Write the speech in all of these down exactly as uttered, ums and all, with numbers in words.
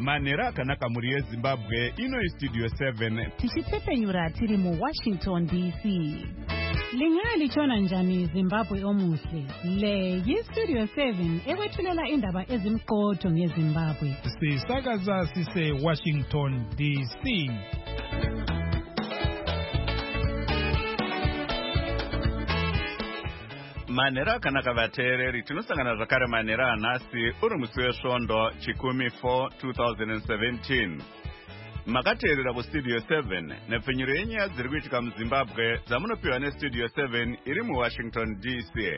manhero akanaka mhuri yezimbabwe. Ino studio seven tichitsepenyura tiri muwashington D C. Lingaya lichona njani Zimbabwe omuhle. Le yi-Studio seven ekwethulela indaba ezimqotho ngeZimbabwe. Sisakaza sise Washington D C. manhero akanaka vateereri, tinosangana zvakare manhero anhasi uri musi wesvondo chikumi four twenty seventeen. Makateerera kustudio seven nepfenyuro yenyaya dziri kuitika muzimbabwe dzamunopiwa nestudio seven iri muwashington D C.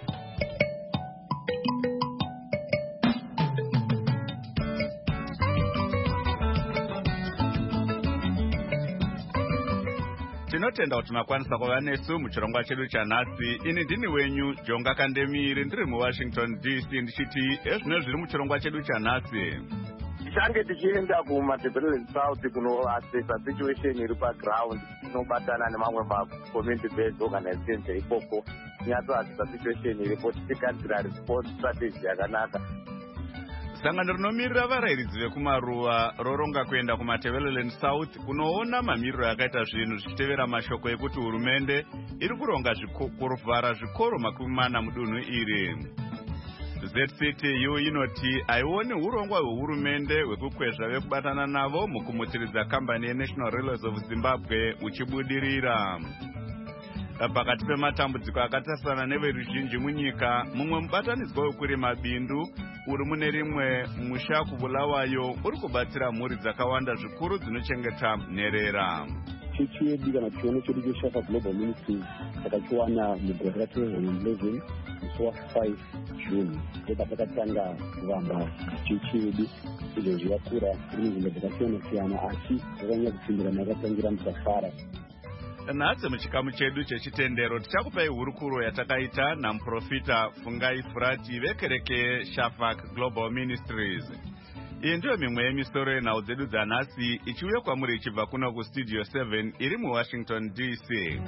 Tinotenda kuti makwanisa kuva nesu muchirongwa chedu chanhasi. Ini ndini wenyu Jonga Kandemiri ndiri muwashington D C ndichiti ezvino zviri muchirongwa chedu chanhasi. Tichange tichienda kumadevelopment south kunoassessa situation iri paground, tinobatana nemamwe macommunity based organizations ikoko tinyatsoassessa situation iripo tichigadzira response strategy yakanaka. Sangano rinomirira varayiridzi vekumaruva roronga kuenda kumadevelopment south kunoona mamiriro akaita zvinhu zvichitevera mashoko ekuti hurumende iri kuronga kuvhara zvikoro makumi mana mudunhu iri. Z C T U inoti haioni urongwa hwehurumende hwekukwezva vekubatana navo mukumutsiridza kambani yeNational Railways of Zimbabwe uchibudirira. Pakati pematambudziko akatarisana neveruzhinji munyika, mumwe mubatanidzwa wekurima bindu uri mune rimwe musha kuBulawayo uri kubatsira mhuri dzakawanda zvikuru dzinochengeta nherera. Chechi yedu kana chiono chedu cheshafa Global Ministries takachiwana mugore ra-twenty eleven musi wa-five June ndeba takatanga kuvamba chechi yedu. Izvo zvakura iri nzvimbo dzakasiyana-siyana asi zvakanyanya kupfindira makatangira musafara. Nhasi muchikamu chedu chechitendero tichakupai hurukuro yatakaita namuprofita Fungai Furati vekereke Shafak Global Ministries. Iyi ndiyo mimwe yemisoro yenhau dzedu dzanhasi ichiuya kwamuri ichibva kuno kustudio seven iri muwashington D C.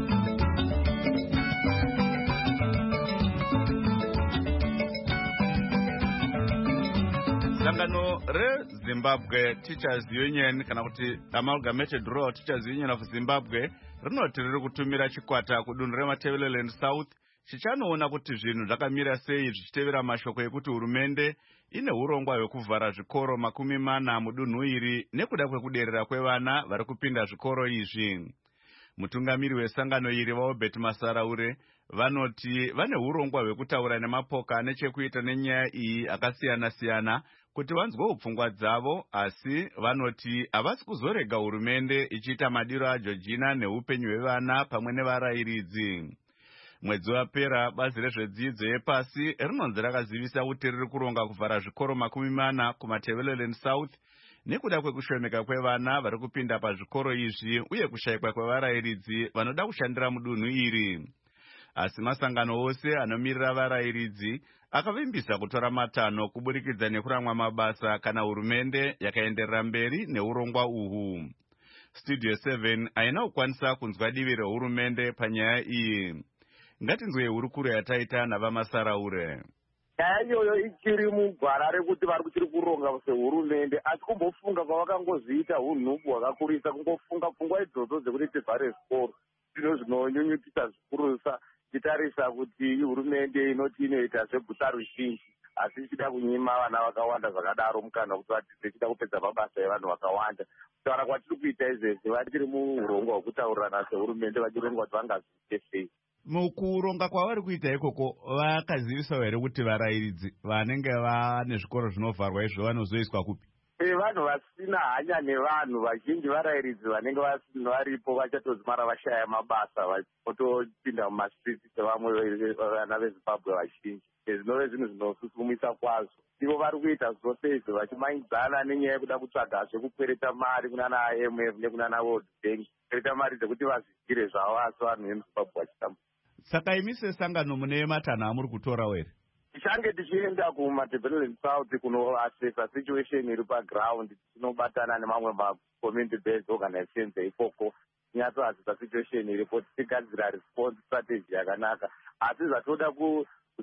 Sangano reZimbabwe Teachers Union kana kuti Amalgamated Royal Teachers Union of Zimbabwe rinoti riri kutumira chikwata kudunhu remadevelopment south chichanoona kuti zvinhu zvakamira sei zvichitevera mashoko ekuti hurumende ine urongwa hwekuvhara zvikoro makumi mana mudunhu iri nekuda kwekuderera kwevana vari kupinda zvikoro izvi. Mutungamiri wesangano iri vaObert Masaraure vanoti vane urongwa hwekutaura nemapoka nechekuita nenyaya iyi akasiyana-siyana kuti vanzwe upfungwa dzavo, asi vanoti havasi kuzorega hurumende ichiita madiro aJoργina neupenyu hwevana pamwe nevarayiridzi. Mwedzi wapera bazi rezvedzidzo yepasi rinonzi rakazivisa kuti riri kuronga kuvhara zvikoro makumi mana kumadevelopment south nekuda kwekushomeka kwevana vari kupinda pazvikoro izvi uye kushayikwa kwevarayiridzi vanoda kushandira mudunhu iri. Asi masangano ose anomirira varayiridzi akavimbisa kutora matanho kuburikidza nekuramwa mabasa kana hurumende yakaenderera mberi neurongwa uhu. Studio seven haina kukwanisa kunzwa divi rehurumende panyaya iyi. Ngatinzwe hurukuro yataita navamasaraure. Nyaya iyoyo ichiri mugwara rekuti vari kuchiri kuronga sehurumende, asi kumbofunga kwavakangoziita hunhubu hwakakurisa kungofunga pfungwa idzodzo dzekuti tivhare zvikoro. Zvino zvinonyunyutisa zvikurusa titarisa kuti hurumende inoti inoita zveguta ruzhinji asi ichida kunyima vana vakawanda zvakadaro mukana kuti vadzidze ichida kupedza mabasa evanhu vakawanda. Kutaura kwatiri kuita izvezvi vachiri muurongwa hwekutaurirana sehurumende vachirongwa kuti vangazviite sei. Mukuronga kwavari kuita ikoko vakazivisawo here kuti varayiridzi vanenge vane zvikoro zvinovharwa izvo vanozoiswa kupi? Vanhu vasina hanya nevanhu vazhinji varayiridzi vanenge varipo vachatodzimara vashaya mabasa vachotopinda mumastriti sevamwe vana veZimbabwe vazhinji. Zvinove zvinhu zvinosusumisa kwazvo. Ivo vari kuita zvose izvo vachimanyidzana nenyaya yekuda kutsvaga zvekukwereta mari kunana I M F nekunana World Bank, kwereta mari dzekuti vazvigire zvavo asi vanhu vemuZimbabwe vachitamba. Saka imi sesangano mune matanho amuri kutorawo here? Tichange tichienda kumadevelopment south kunoassessa situation iri paground, tinobatana nemamwe macommunity based organizations ikoko tinyatsoassessa situation iripo tichigadzira response strategy yakanaka. Asi zvatoda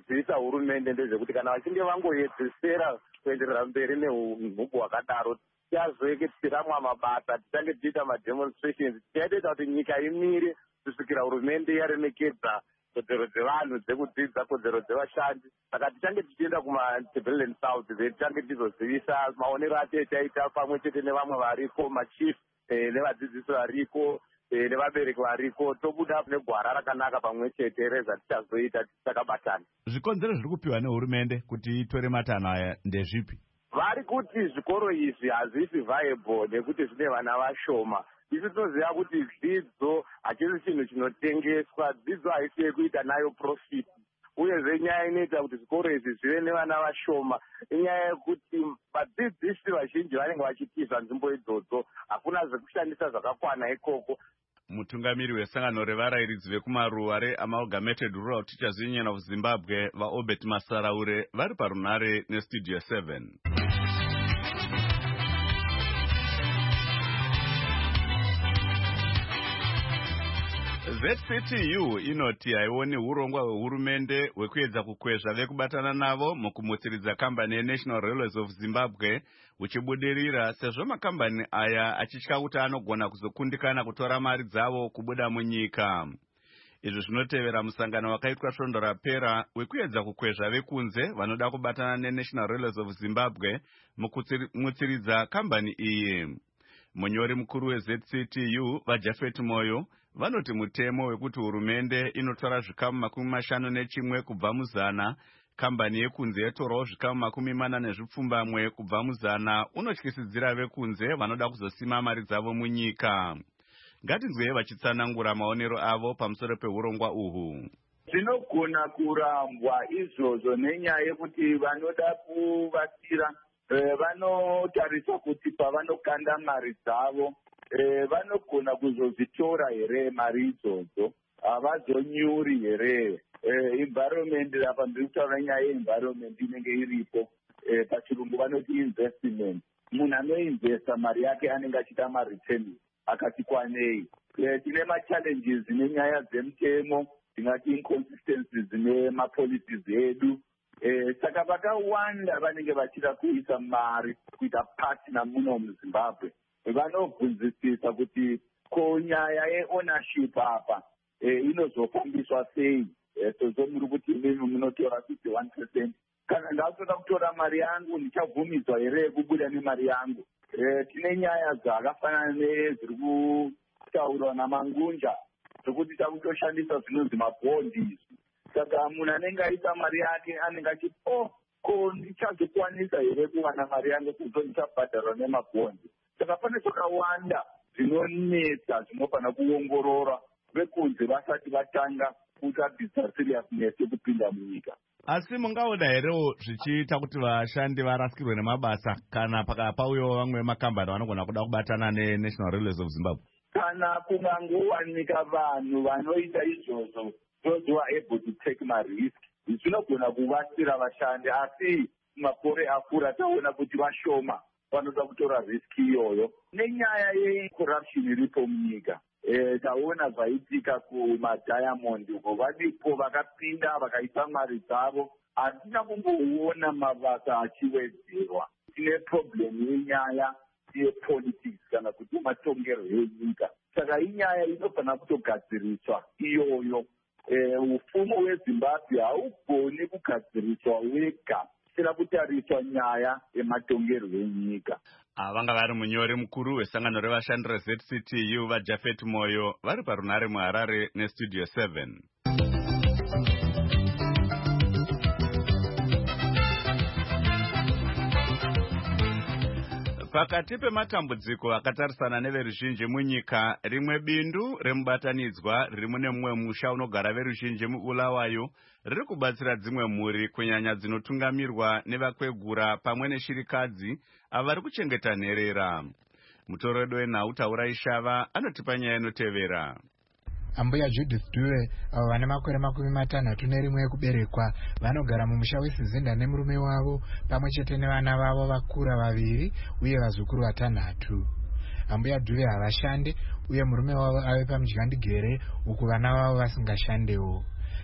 chinoziisa hurumende ndezvekuti kana vachinge vangoedzesera kuenderera mberi neunhubu hwakadaro, tichazoeke tichiramwa mabasa, tichange tichiita mademonstrations, tichaitoita kuti nyika imire kusvikira hurumende yaremekedza kodzero dzevanhu dzekudzidza, kodzero dzevashandi. Saka tichange tichienda kumaTebeleland South, tichange tichizozivisa maonero acho etaita pamwe chete nevamwe variko, machief nevadzidzisi variko nevabereki variko, tobuda negwara rakanaka pamwe chete rezvatichazoita takabatana. Zvikonzero zviri kupiwa nehurumende kuti itore matanho aya ndezvipi? Vari kuti zvikoro izvi hazvisi viable nekuti zvine vana vashoma. Isi tinoziva kuti dzidzo hachisi chinhu chinotengeswa, dzidzo haisi yekuita nayo profit. Uyezve nyaya inoita kuti zvikoro izvi zvive nevana vashoma inyaya yekuti vadzidzisi vazhinji vanenge vachitiza nzvimbo idzodzo, hakuna zvekushandisa zvakakwana ikoko. Mutungamiri wesangano revarairidzi vekumaruwa reAmalgamated Rural Teachers Union of Zimbabwe vaObert Masaraure vari parunare nestudio seven. Z C T U inoti haioni urongwa hwehurumende hwekuedza kukwezva vekubatana navo mukumutsiridza kambani yeNational Railways of Zimbabwe uchibudirira, sezvo makambani aya achitya kuti anogona kuzokundikana kutora mari dzavo kubuda munyika. Izvi zvinotevera musangano wakaitwa svondo rapera wekuedza kukwezva vekunze vanoda kubatana neNational Railways of Zimbabwe mukumutsiridza kambani iyi. Munyori mukuru weZ C T U vaJafet Moyo vanoti mutemo wekuti hurumende inotora zvikamu makumi mashanu nechimwe kubva muzana, kambani yekunze yatorawo zvikamu makumi mana nezvipfumbamwe kubva muzana, unotyisidzira vekunze vanoda kuzosima mari dzavo munyika. Ngatinzwei vachitsanangura maonero avo pamusoro peurongwa uhu. Zvinogona kurambwa izvozvo nenyaya yekuti vanoda kuvatira vanotarisa kuti pavanokanda mari dzavo vanogona kuzozvitora here mari idzodzo, havazonyuri here. Environment, apa ndiri kutaura nyaya yeenvironment inenge iripo, pachirungu vanoti investment. Munhu anoinvesta mari yake anenge achiita mareturn akati kwanei. Tine machallenges nenyaya dzemutemo, tingati inconsistencies dzine mapolicies edu. Saka vakawanda vanenge vachida kuisa mari kuita partner muno muZimbabwe. Vanobvunzisisa kuti ko nyaya yeownership apa inozofambiswa sei, sezvo muri kuti imimi munotora fifty-one percent. Kana ndatoda kutora mari yangu ndichabvumidzwa here kubuda nemari yangu? Tine nyaya dzakafanana nezviri kutaurwa naMangunja zvokuti takutoshandisa zvinonzi mabhondi. Saka munhu anenge aisa mari yake anenge achiti oh, ko ndichazokwanisa here kuwana mari yangu sezvo ndichabhadharwa nemabhondi. Saka pane zvakawanda zvinonetsa zvinofana kuongorora vekunze vasati vatanga kuratidza seriousness yekupinda munyika. Asi mungaoda herewo zvichiita kuti vashandi varasikirwe nemabasa kana pakapauyawo vamwe makambani vanogona kuda kubatana neNational Railways of Zimbabwe? Kana kungangowanika vanhu vanoita izvozvo, those who are able to take marisk, zvinogona kuvatsira vashandi, asi makore akura taona kuti vashoma vanoda kutora riski iyoyo. Nenyaya yecorruption iripo munyika, taona zvaitika kumadiamond uko, varipo vakapinda vakaisa mari dzavo, hatina kumboona mabasa achiwedzerwa. Tine problem yenyaya yepolitics kana kuti matongero enyika. Saka inyaya inofana kutogadziriswa iyoyo. Ufumo hweZimbabwe haugoni kugadziriswa wega, sina kutariswa nyaya yematongero enyika. Vanga vari munyori mukuru wesangano revashandi reZ C T U vaJafet Moyo vari parunare muHarare nestudio seven. Pakati pematambudziko akatarisana neveruzhinji munyika, rimwe bindu remubatanidzwa riri mune mumwe musha unogara veruzhinji muBulawayo riri kubatsira dzimwe mhuri kunyanya dzinotungamirwa nevakwegura pamwe neshirikadzi ava vari kuchengeta nherera. Mutoredo wenhau Taurai Shava anotipa nyaya inotevera. Ambuya Judith Dube avo vane makore makumi matanhatu nerimwe ekuberekwa vanogara mumusha weSizinda nemurume wavo pamwe chete nevana vavo vakura vaviri uye vazukuru vatanhatu. Ambuya Dube havashande uye murume wavo ave pamudyandigere uku vana vavo vasingashandewo.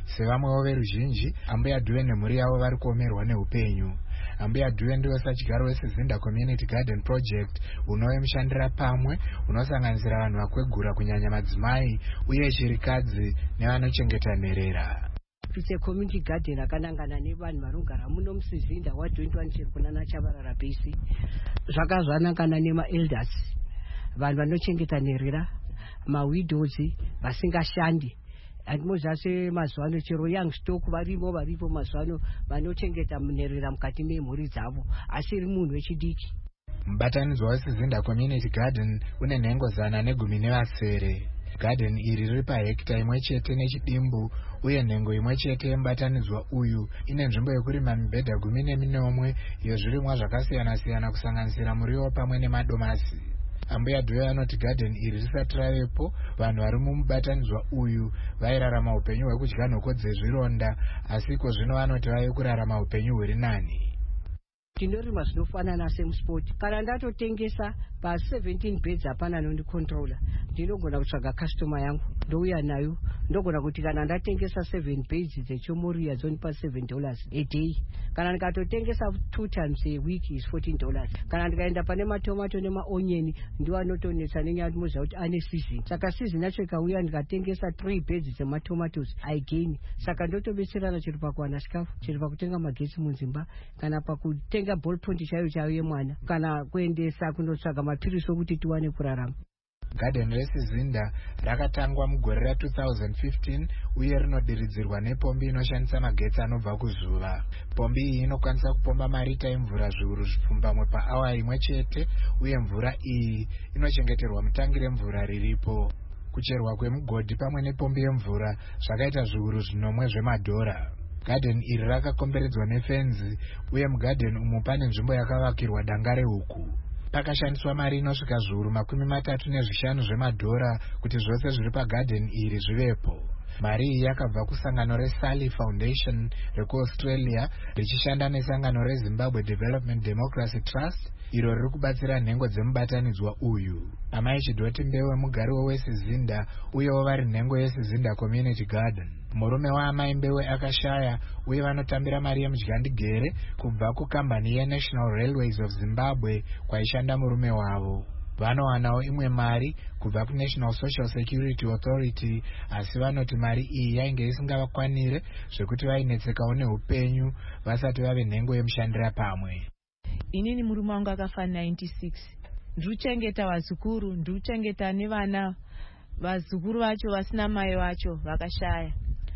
sevamwewo veruzhinji, ambuya Dhuwe nemhuri yavo vari kuomerwa neupenyu. Ambuya Dhuwe ndiwo sachigyaro weSizinda Community Garden Project unovemushandira pamwe, unosanganisira vanhu vakwegura kunyanya madzimai uye chirikadzi nevanochengeta nherera. It's a community garden akanangana nevanhu vanogara muno muSizinda wa twenty-one chiri kunana Chavarara Base. Zvakazvanangana nema-elders, vanhu vanochengeta nherera, ma-widows vasingashandi. Andimozvase mazuva ano chero young stock varimo varipo mazuva ano vanochengeta nherera mukati memhuri dzavo, asiri munhu wechidiki. Mubatanidzwa weSizinda Community Garden une nhengo zana negumi nevasere. Garden iri riri pahekita imwe chete nechidimbu, uye nhengo imwe chete yemubatanidzwa uyu ine nzvimbo yekurima mibhedha gumi neminomwe yezvirimwa zvakasiyana-siyana kusanganisira muriwo pamwe nemadomasi. Ambuya Dhuwe anoti garden iri risati ravepo, vanhu vari mumubatanidzwa uyu vairarama upenyu hwekudya nhoko dzezvironda, asiko zvino vanoti vave kurarama upenyu huri nani. Tinorima zvinofanana semusport. Kana ndatotengesa pa seventeen beds hapana nondicontroller, ndinogona kutsvaga customer yangu ndouya nayo. Ndogona kuti kana ndatengesa seven beds dzechomoria dzonipa seven dollars a day. Kana ndikatotengesa two times a week is fourteen dollars. Kana ndikaenda pane matomato nemaonyeni ndiwo anotonetsa nenyaya ndimoziva kuti ane season. Saka season yacho ikauya ndikatengesa three beds dzematomatoes I gain. Saka ndotobetserana chiri pakuwana chikafu, chiri pakutenga magetsi munzimba, kana pakutenga ball point chayo chayo yemwana, kana kuendesa kunotsvaga mapirisi okuti tiwane kurarama. Garden reSizinda rakatangwa mugore ra two thousand fifteen uye rinodiridzirwa nepombi inoshandisa magetsi anobva kuzuva. Pombi iyi inokwanisa kupomba marita emvura zviuru zvipfumbamwe paawa imwe chete, uye mvura iyi inochengeterwa mutangi remvura riripo. Kucherwa kwemugodhi pamwe nepombi yemvura zvakaita zviuru zvinomwe zvemadhora. Garden iri rakakomberedzwa nefenzi, uye mugarden umu pane nzvimbo yakavakirwa danga rehuku. Pakashandiswa mari inosvika zviuru makumi matatu nezvishanu zvemadhora kuti zvose zviri pagarden iri zvivepo. Mari iyi yakabva kusangano reSally Foundation rekuAustralia richishanda nesangano reZimbabwe Development Democracy Trust, iro riri kubatsira nhengo dzemubatanidzwa uyu. Amai Chidoti Mbewe mugari weSizinda uyewo vari nhengo yeSizinda Community Garden. Murume waamai Mbewe akashaya uye vanotambira mari yemudyandigere kubva kukambani yeNational Railways of Zimbabwe kwaishanda murume wavo. Vanowanawo imwe mari kubva kuNational Social Security Authority, asi vanoti mari iyi yainge isingavakwanire zvekuti vainetsekawo neupenyu vasati vave nhengo yemushandira pamwe. Inini murume wangu akafa ninety-six. Ndiruchengeta vazukuru, ndiruchengeta nevana. Vazukuru vacho vasina mai vacho vakashaya.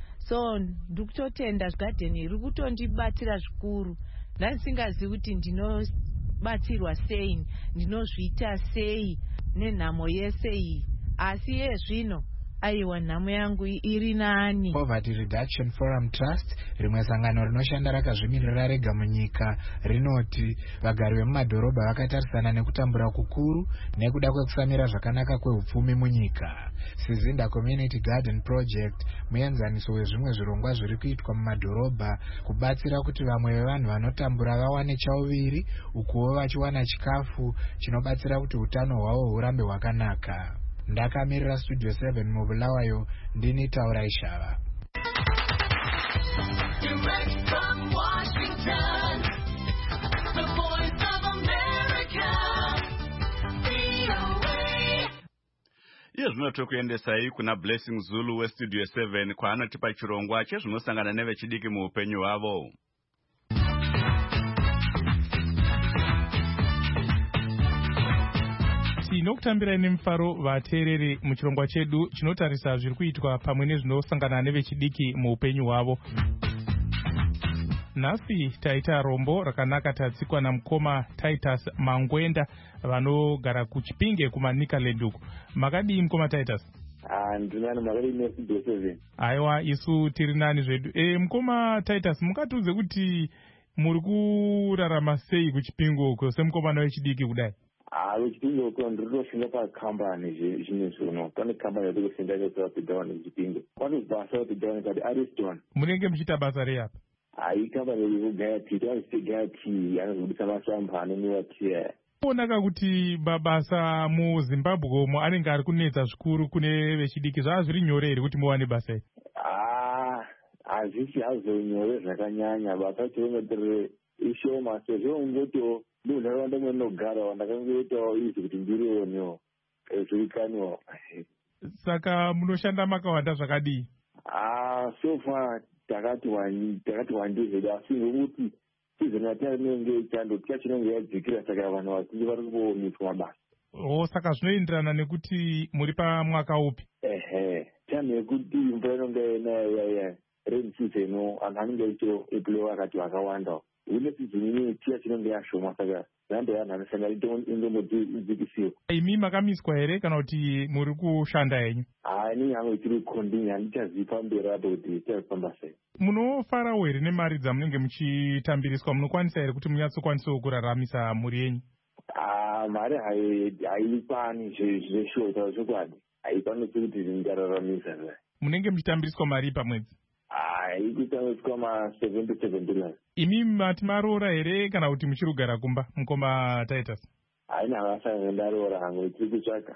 So ndikutotenda garden iri kutondibatira zvikuru. Ndasingazivi kuti ndinobatsirwa sei, ndinozviita sei nenhamo yese iyi. Asi iye zvino aiwa nhamo yangu iri nani. Poverty Reduction Forum Trust, rimwe sangano rinoshanda rakazvimirira rega munyika, rinoti vagari vemumadhorobha vakatarisana nekutambura kukuru nekuda kwekusamira zvakanaka kwehupfumi munyika. Sizinda Community Garden Project muenzaniso wezvimwe zvirongwa zviri kuitwa mumadhorobha kubatsira kuti vamwe vevanhu vanotambura vawane chauviri, ukuwo vachiwana chikafu chinobatsira kuti utano hwavo hurambe hwakanaka. Ndakamirira Studio seven mubulawayo, ndini Taura Ishava. Direct from Washington, the voice of America, V O A. Iye zvinoto kuendesa hii kuna Blessing Zulu we Studio seven kwaanotipa chirongwa chezvinosangana nevechidiki muupenyu hwavo. Tinokutambira nemufaro vateereri muchirongwa chedu chinotarisa zviri kuitwa pamwe nezvinosangana nevechidiki muupenyu hwavo. Nhasi taita rombo rakanaka tatsikwa namukoma Titus Mangwenda vanogara kuChipinge kumaNikaland uku. Makadii mukoma Titus? Ah, ndinani makadii neStudio seven. Aiwa, isu tiri nani zvedu. E, mukoma Titus, mukatiudze kuti muri kurarama sei kuChipinge uko semukomana wechidiki kudai? Ah, wechipinge uko ndinoshanda pakambani zvimwe zvino. Pane kambani yekushanda yeSouth Down wechipinge. Pane basa South Down kati Ariston. Munenge muchiita basa rei apa? Ai kambani yekugaya tea, vanogaya tea, anozobudisa masamba anonwiwa tea. Onaka kuti mabasa muZimbabwe umo anenge ari kunetsa zvikuru kune vechidiki. Zvava zviri nyore here kuti muwane basa iri? Ah, hazvisi hazonyore zvakanyanya basa kilometri ishoma sezvo ungoto munharaunda mwenogara ndakangoitawo izvi kuti ndirionewo zvirikaniwo. Saka munoshanda makawanda zvakadii? Ah, so far takati wani takati wandizve asi ngokuti season yatinenge chando chinenge yadzikira saka vanhu vazhinji vari kumiswa mabasa. Oh, saka zvinoenderana nekuti muri pamwaka upi? Ehe, time yekuti mvura inonge ina rain season anhu anenge achieplewa akati vakawanda. Une season ine tia chinenge yashoma saka zando yanhu anoshanda indombodzikisiwa. Imi makamiswa here kana kuti muri kushanda henyu? Ah, ini hangu tiri kondini handichazivi pamberi apo kuti tichafamba sei. Munofarawo here nemari dzamunenge muchitambiriswa? Munokwanisa here kuti munyatsokwanisa kuraramisa mhuri yenyu? Ah, mari haikwani zveshota zvokwadi haikwanisi kuti ndingararamisa. Munenge muchitambiriswa mari pamwedzi? Haikutambiriswa ma seventy seven dollars. Imi mati maroora here kana kuti muchirugara kumba mukoma Titus? Haina vasanga ndaroora hangu tiri kutsvaka.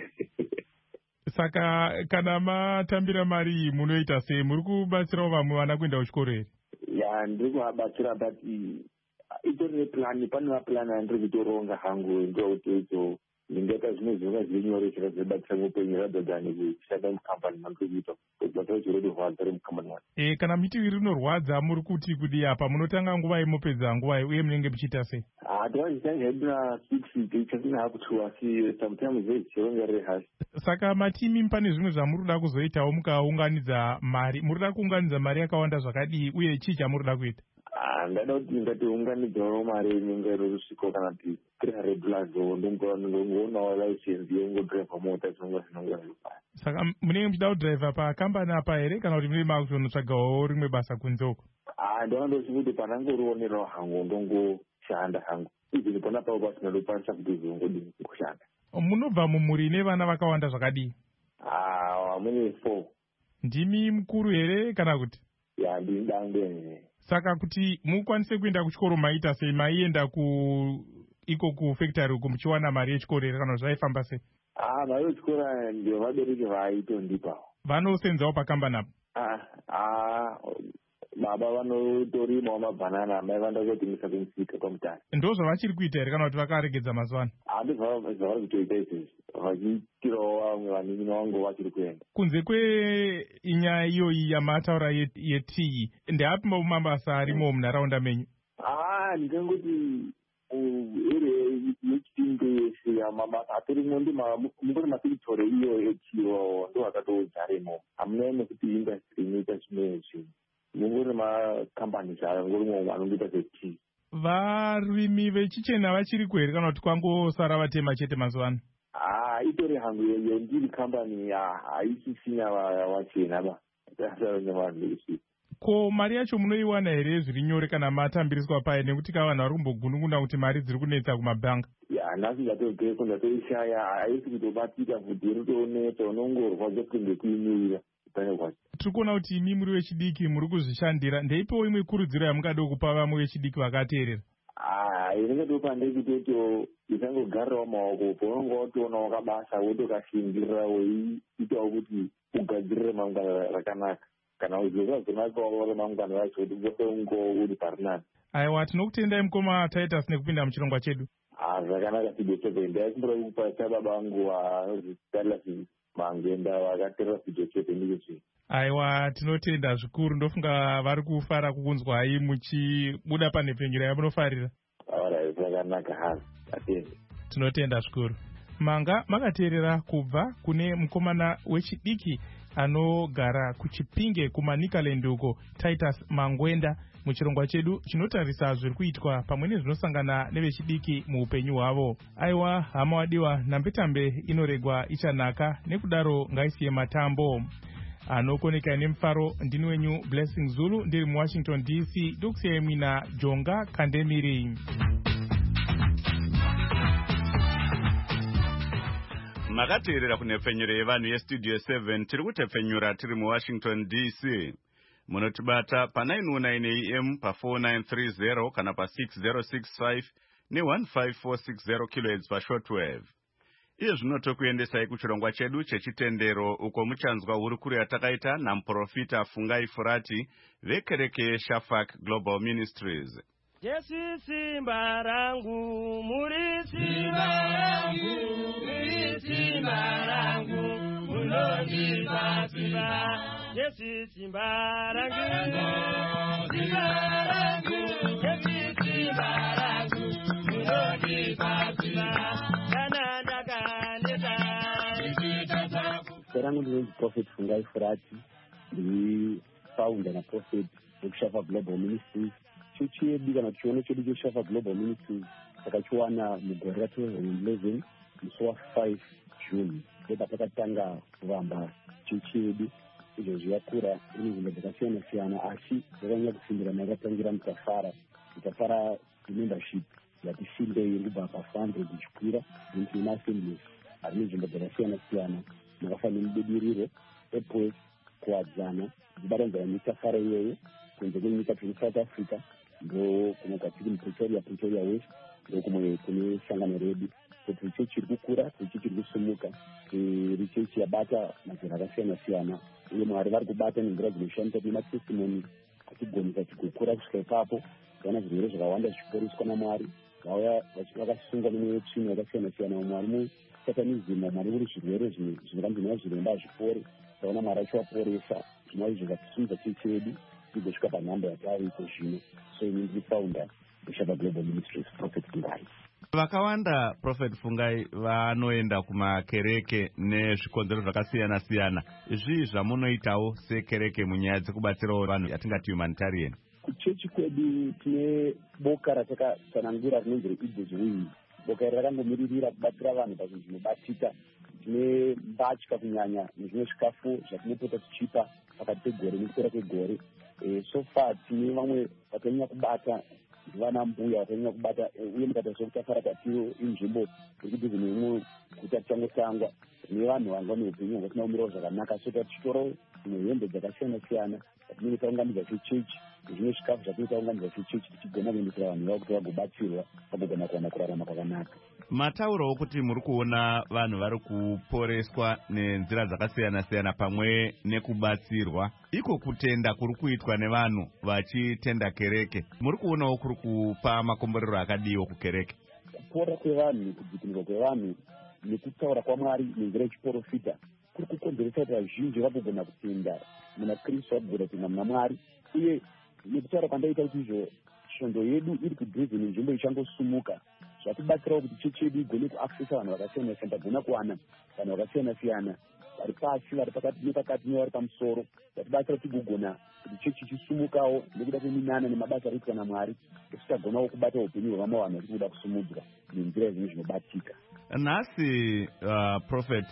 Saka kana matambira mari munoita sei? Muri kubatsirawo vamwe vana kuenda kuchikoro here? Ya, ndiri kuvabatsira but itori neplani, pane maplani andiri kutoronga hangu ndokuti idzo ndingaita zvimwe zvinonga zviri nyore zvakazobatsira mupenyu rather than kushanda mukambani mandiri kuita kubatira chirodi rwadza remukambani wani. Eh, kana miti rinorwadza muri kuti kudi apa munotanga nguva imopedza nguva uye munenge muchiita sei? Ah, tovachitanga hedu na six tichasina hakutuwa si sometimes zvichironga riri hashi. Saka matimi pane zvimwe zvamurida kuzoitawo mukaunganidza mari. Murida kuunganidza mari yakawanda zvakadii uye chii chamurida kuita? Ah, ndada kuti ngatiunganidzawo mari inenge iri rusviko kana kuti three hundred plus ndongoonawo license yongodriva mota zvinonga zvinonga zvifana. Saka munenge muchida kudhiraivha pakambani apa here kana kuti mune makuzonotsvagawo rimwe basa kunze uko? Ah, ndovandosi kuti panangorionerawo hangu ndongoshanda hangu izini pona pavo pasina ndokwanisa kuti zvongodini kushanda. Munobva mumhuri ine vana vakawanda zvakadii? Ah, mune four. Ndimi mukuru here kana kuti? Ya, ndini dangwe. Saka kuti mukwanise kuenda kuchikoro maita sei? Maienda ku iko kufactory uko muchiwana mari yechikoro here kana zvaifamba sei? Ah, mari yechikoro ndio vabereki vaitondipawo. Vanosenzawo pakambani apa? Ah, ah, baba vanotorimawo mabhanana, mai vandakotengesa kumusika pamutare. Ndo zvavachiri kuita here kana kuti vakaregedza mazuva ano? Handi zvavari kutoita izvezvi vachiitirawo vamwe vanini vangu vachiri kuenda. Kunze kwenyaya iyoyi yamataura yetii, ndeapi mabasa arimo munharaunda menyu? Ah, ndingangoti ere yechipinge yese mabasa atorimo ndimungori mafactory iyo yechiwo ndo akatodzaremo. Hamuna nekuti industry inoita zvimwe zvinhu. Mungori makambani zvangorimo anongoita zvetii. Varimi vechichena vachiri kuhere kana kuti kwangosara vatema chete mazuva ano? Ah, itori hangu iyo ndiri kambani haisisina vachena ba. Ko mari yacho munoiwana here zviri nyore kana matambiriswa paye nekuti ka vanhu vari kumbogunun'una kuti mari dziri kunetsa kumabhanga? Ya, nhasi ndatogeko ndatoishaya haisi kutobatika kuti ritoonetsa unongorwadza kunge kuimirira. Tiri kuona kuti imi muri vechidiki muri kuzvishandira. Ndeipowo imwe kurudziro yamungada kupa vamwe vechidiki vakateerera? Ah, inengatopa ndekutoti usangogarirawo maoko paunonga watoona wakabasa wotokashingirira weiitawo kuti ugadzirire mangwana rakanaka kana uzvazvonakawo remangwana racho kuti uongo uri parinani. Aiwa, tinokutendai mukoma Titus nekupinda muchirongwa chedu. Ah, zvakanaka Sidochepe. Ndaikumbira kupa sababa vangu vanozvitarira Mangwenda vakateerera Sidochepe ndizvo. Aiwa, tinotenda zvikuru. Ndofunga vari kufara kukunzwai muchibuda panhepfenyuro yamunofarira. Alright, zvakanaka hasi. Atende. Tinotenda zvikuru. Manga makateerera kubva kune mukomana wechidiki anogara kuchipinge kumaNicaland uko, Titus Mangwenda, muchirongwa chedu chinotarisa zviri kuitwa pamwe nezvinosangana nevechidiki muupenyu hwavo. Aiwa, hama wadiwa, nambetambe inoregwa ichanaka, nekudaro ngaisiye matambo. Anokoneka nemufaro, ndini wenyu Blessing Zulu, ndiri muWashington D C, ndokusiyai mwina Jonga Kandemiri. Makateerera kunhepfenyuro yevanhu yestudio seven, tiri kutepfenyura tiri muWashington D C. Munotibata pa nine oh nine A M, pa four nine three zero kana pa six zero six five ne one five four six zero kilohertz pa shortwave. Iye zvino tokuendesai kuchirongwa chedu chechitendero uko muchanzwa hurukuru yatakaita namuprofita Fungai Furati vekereke yeShafak Global Ministries. Jesu simba rangu, muri simba rangu, muri simba rangu, munondipa simba. Jesu simba rangu, simba rangu, Jesu simba rangu, munondipa simba. Kana ndakaneta, rangu ndinonzi Prophet Fungai Furati, ndiri founder na prophet weShafak Global Ministries. Chechi yedu kana chione chedu cheShafak Global Ministries takachiwana mugore ra twenty eleven musi wa five June ndoba takatanga kuvamba chechi yedu. Izvo yakura ine zvinhu zvakasiyana siyana asi zvakanyanya kusimbira makatangira mutafara mutafara membership yati sindei kubva pafando dzichikwira into assemblies ari nzvimbo dzakasiyana siyana makafanira mubudiriro epoes kuwadzana dzibatanzana mitafara iyoyo kunze kwenyika tiri South Africa ndo kumwe kwatiri mupretoria pretoria west ndo kumwe kune sangano redu kuti chechi iri kukura chechi iri kusumuka iri chechi yabata mazera akasiyana siyana uye mwari vari kubata nenzira dzinoshandisa kune matestimoni achigonisa tikukura kusvika ipapo vaona zvirwere zvakawanda zvichiporeswa namwari vauya vakasungwa nemweyo tsvina yakasiyana siyana mwari musatanism mwari uri zvirwere zvinorambiwa zviremba hazvipore taona mwari achivaporesa zvino izvo zvatisimudza chechi yedu igosvika panhamba yatari iko zvino. So ini ndiri founder weShafak Global Ministries, Prophet Fungai. Vakawanda Prophet Fungai vanoenda kumakereke nezvikonzero zvakasiyana siyana. Izvi zvamunoitawo sekereke munyaya dzekubatsirawo vanhu yatingati humanitarian. Kuchechi kwedu tine boka ratakatsanangura rinonzi reEagles Wings. Boka iri rakangomiririra kubatsira vanhu pazvinhu zvinobatika. Tine mbatya kunyanya nezvimwe zvikafu zvatinopota tichipa pakati pegore nekupera kwegore. So far tine vamwe vakanyanya kubata vana mbuya vakanyanya kubata uye mukatariswa kutafara kwatiro inzvimbo irikudhuze neimwe guta tichangotangwa rine vanhu vanga neupenyu hwasina kumirawo zvakanaka. So tichitorawo dzimwe hembe dzakasiyana siyana patinenge taunganidza sechechi nezvimwe zvikafu zvatinenge taunganidza sechechi tichigona kuendesera vanhu vavo kuti vagobatsirwa vagogona kuwana kurarama kwakanaka. Mataurawo kuti muri kuona vanhu vari kuporeswa nenzira dzakasiyana siyana pamwe nekubatsirwa. Iko kutenda kuri kuitwa nevanhu vachitenda kereke. Muri kuonawo kuri kupa makomborero akadiwo kukereke. Kupora kwevanhu, kudzikinurwa kwevanhu nekutaura kwaMwari nenzira yechiprofita kuri kukonzeresa kuti vazhinji vagogona kutenda muna Kristu, vagogona kutenda muna Mwari. Uye nekutaura kwandaita kuti izvo svondo yedu iri kudhuze nenzvimbo ichangosumuka zvatibatsirawo kuti chechi yedu igone kuaccessa vanhu vakasiyana siyana, tagona kuwana vanhu vakasiyana siyana vari pasi, vari pakati nepakati nevari pamusoro. Zvatibatsira kuti tigogona kuti chechi chisumukawo nekuda kweminana nemabasa ari kuitwa naMwari, kuti tagonawo kubata upenyu hwevamwe vanhu vari kuda kusumudzwa nenzira zvinhu zvinobatika. Nhasi uh, Prophet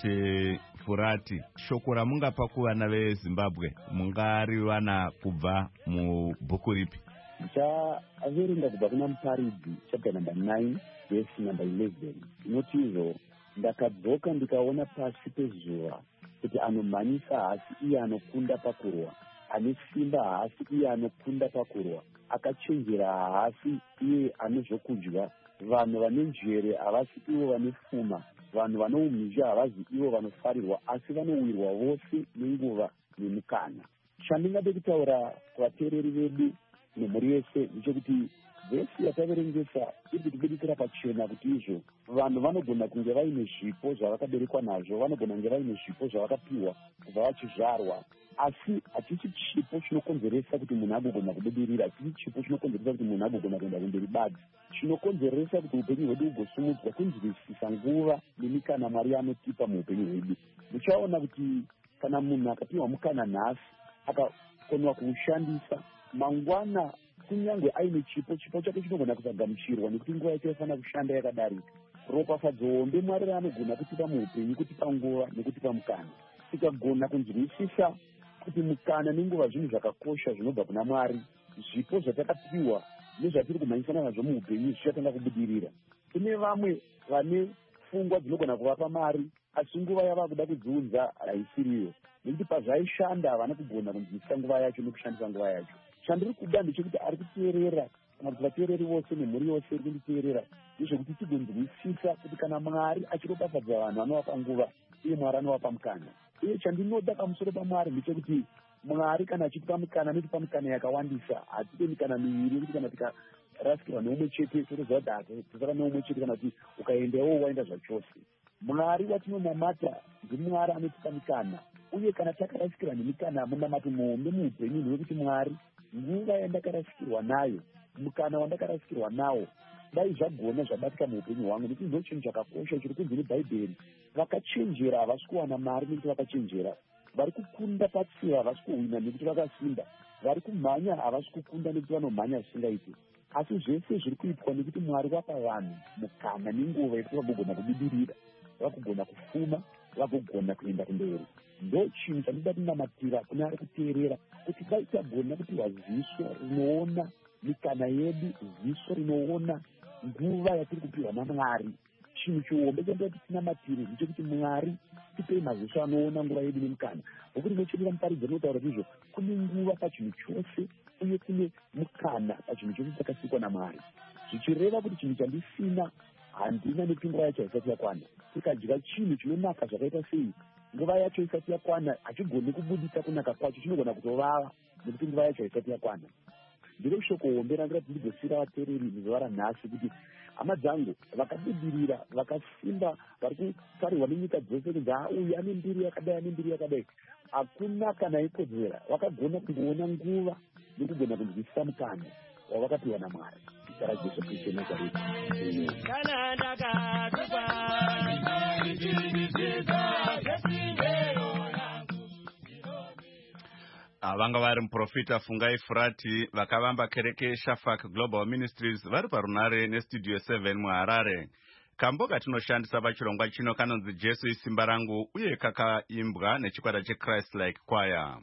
Furati, shoko ramungapa kuvana veZimbabwe mungariwana kubva mubhuku ripi? Ndichaverenga kubva kuna Muparidzi chapter number nine verse number eleven. Inoti izvo, ndakadzoka ndikaona pasi pezuva kuti anomhanyisa hasi iye anokunda pakurwa, ane simba haasi iye anokunda pakurwa, akachenjera haasi iye ane zvokudya, vanhu vane njere havasi ivo vane pfuma, vanhu vane umhizha havasi ivo vanofarirwa, asi vanowirwa vose nenguva nemukana. Chandingade kutaura kuvateereri vedu nemhuri yese ndechekuti vhesi yataverengesa iri kutibudikira pachena kuti izvo vanhu vanogona kunge vaine zvipo zvavakaberekwa nazvo, vanogona kunge vaine zvipo zvavakapiwa kubva vachizvarwa, asi hachisi chipo chinokonzeresa kuti munhu agogona kubudirira, hachisi chipo chinokonzeresa kuti munhu agogona kuenda kumberi badzi. Chinokonzeresa kuti upenyu hwedu hugosumudzwa kunzwisisa nguva nemikana Mwari anotipa muupenyu hwedu. Muchaona kuti kana munhu akapiwa mukana nhasi akakonwa kuushandisa mangwana, kunyange aine chipo, chipo chake chinogona kusagamuchirwa nekuti nguva yacho yafanira kushanda yakadarika. Ropafadzo hombe Mwari raanogona kutipa muupenyu, kutipa nguva nekutipa mukana. Tikagona kunzwisisa kuti mukana nenguva zvinhu zvakakosha zvinobva kuna Mwari, zvipo zvatakapiwa nezvatiri kumhanyisana nazvo muupenyu zvichatanga kubudirira. Kune vamwe vane pfungwa dzinogona kuvapa mari, asi nguva yava kuda kudziunza haisiriyo, nekuti pazvaishanda havana kugona kunzwisisa nguva yacho nekushandisa nguva yacho. Chandiri kuda ndechekuti ari kuteerera kana kuti vateereri vose nemhuri yose iri kunditeerera ndezvekuti tigonzwisisa kuti kana Mwari achiropafadza vanhu anovapa nguva uye Mwari anovapa mukana. Uye chandinoda pamusoro paMwari ndechekuti Mwari kana achitipa mukana anotipa mukana yakawandisa. Hatipe mikana miviri yekuti kana tikarasikirwa neumwe chete totoziva kuti hatisara neumwe chete kana kuti ukaendawo waenda zvachose. Mwari watinonamata ndimwari anotipa mikana, uye kana takarasikirwa nemikana munamato muhombe muupenyu hwekuti Mwari nguva yandakarasikirwa nayo, mukana wandakarasikirwa nawo, dai zvagona zvabatika muupenyu hwangu. Nekuti ndo chinhu chakakosha chiri kunzi neBhaibheri, vakachenjera havasi kuwana mari nekuti vakachenjera, vari kukunda patsiva havasi kuhwina nekuti vakasimba, vari kumhanya havasi kukunda nekuti vanomhanya zvisingaiti. Asi zvese zviri kuitwa nekuti Mwari vapa vanhu mukana nenguva yekuti vagogona kubudirira, vagogona kufuma, vagogona kuenda kumberi. Ndo chinhu chandida kunamatira kune ari kuteerera, kuti dai tagona kupiwa ziso rinoona mikana yedu, ziso rinoona nguva yatiri kupiwa naMwari. Chinhu chiombe chandida kuti tinamatire ndechekuti Mwari tipei maziso anoona nguva yedu nemukana. Nokuti nochitira muparidzi anotaura izvo, kune nguva pachinhu chose uye kune mukana pachinhu chose chakasikwa naMwari. Zvichireva kuti chinhu chandisina handina nekuti nguva yacho haisati yakwana. Tikadya chinhu chinonaka zvakaita sei, nguva yacho isati yakwana hachigoni kubudisa kunaka kwacho, chinogona kutovava nekuti nguva yacho haisati yakwana. Ndiro shoko hombe rangu rati ndigosira vateereri muzuva ranhasi kuti hama dzangu vakabudirira, vakasimba, vari kutarirwa nenyika dzose kuti uyu ane mbiri yakadai, ane mbiri yakadai, hakuna kana ikodzera, vakagona kungoona nguva nekugona kunzwisisa mukana wavakapiwa naMwari. Zita raJesu Kristu Nazareti. Kana ndakatupa vanga vari muprofita Fungai Furati vakavamba kereke yeShafak Global Ministries vari parunare nestudio seven muHarare. Kambo katinoshandisa pachirongwa chino kanonzi Jesu isimba rangu, uye kakaimbwa nechikwata cheChrist Like Choir.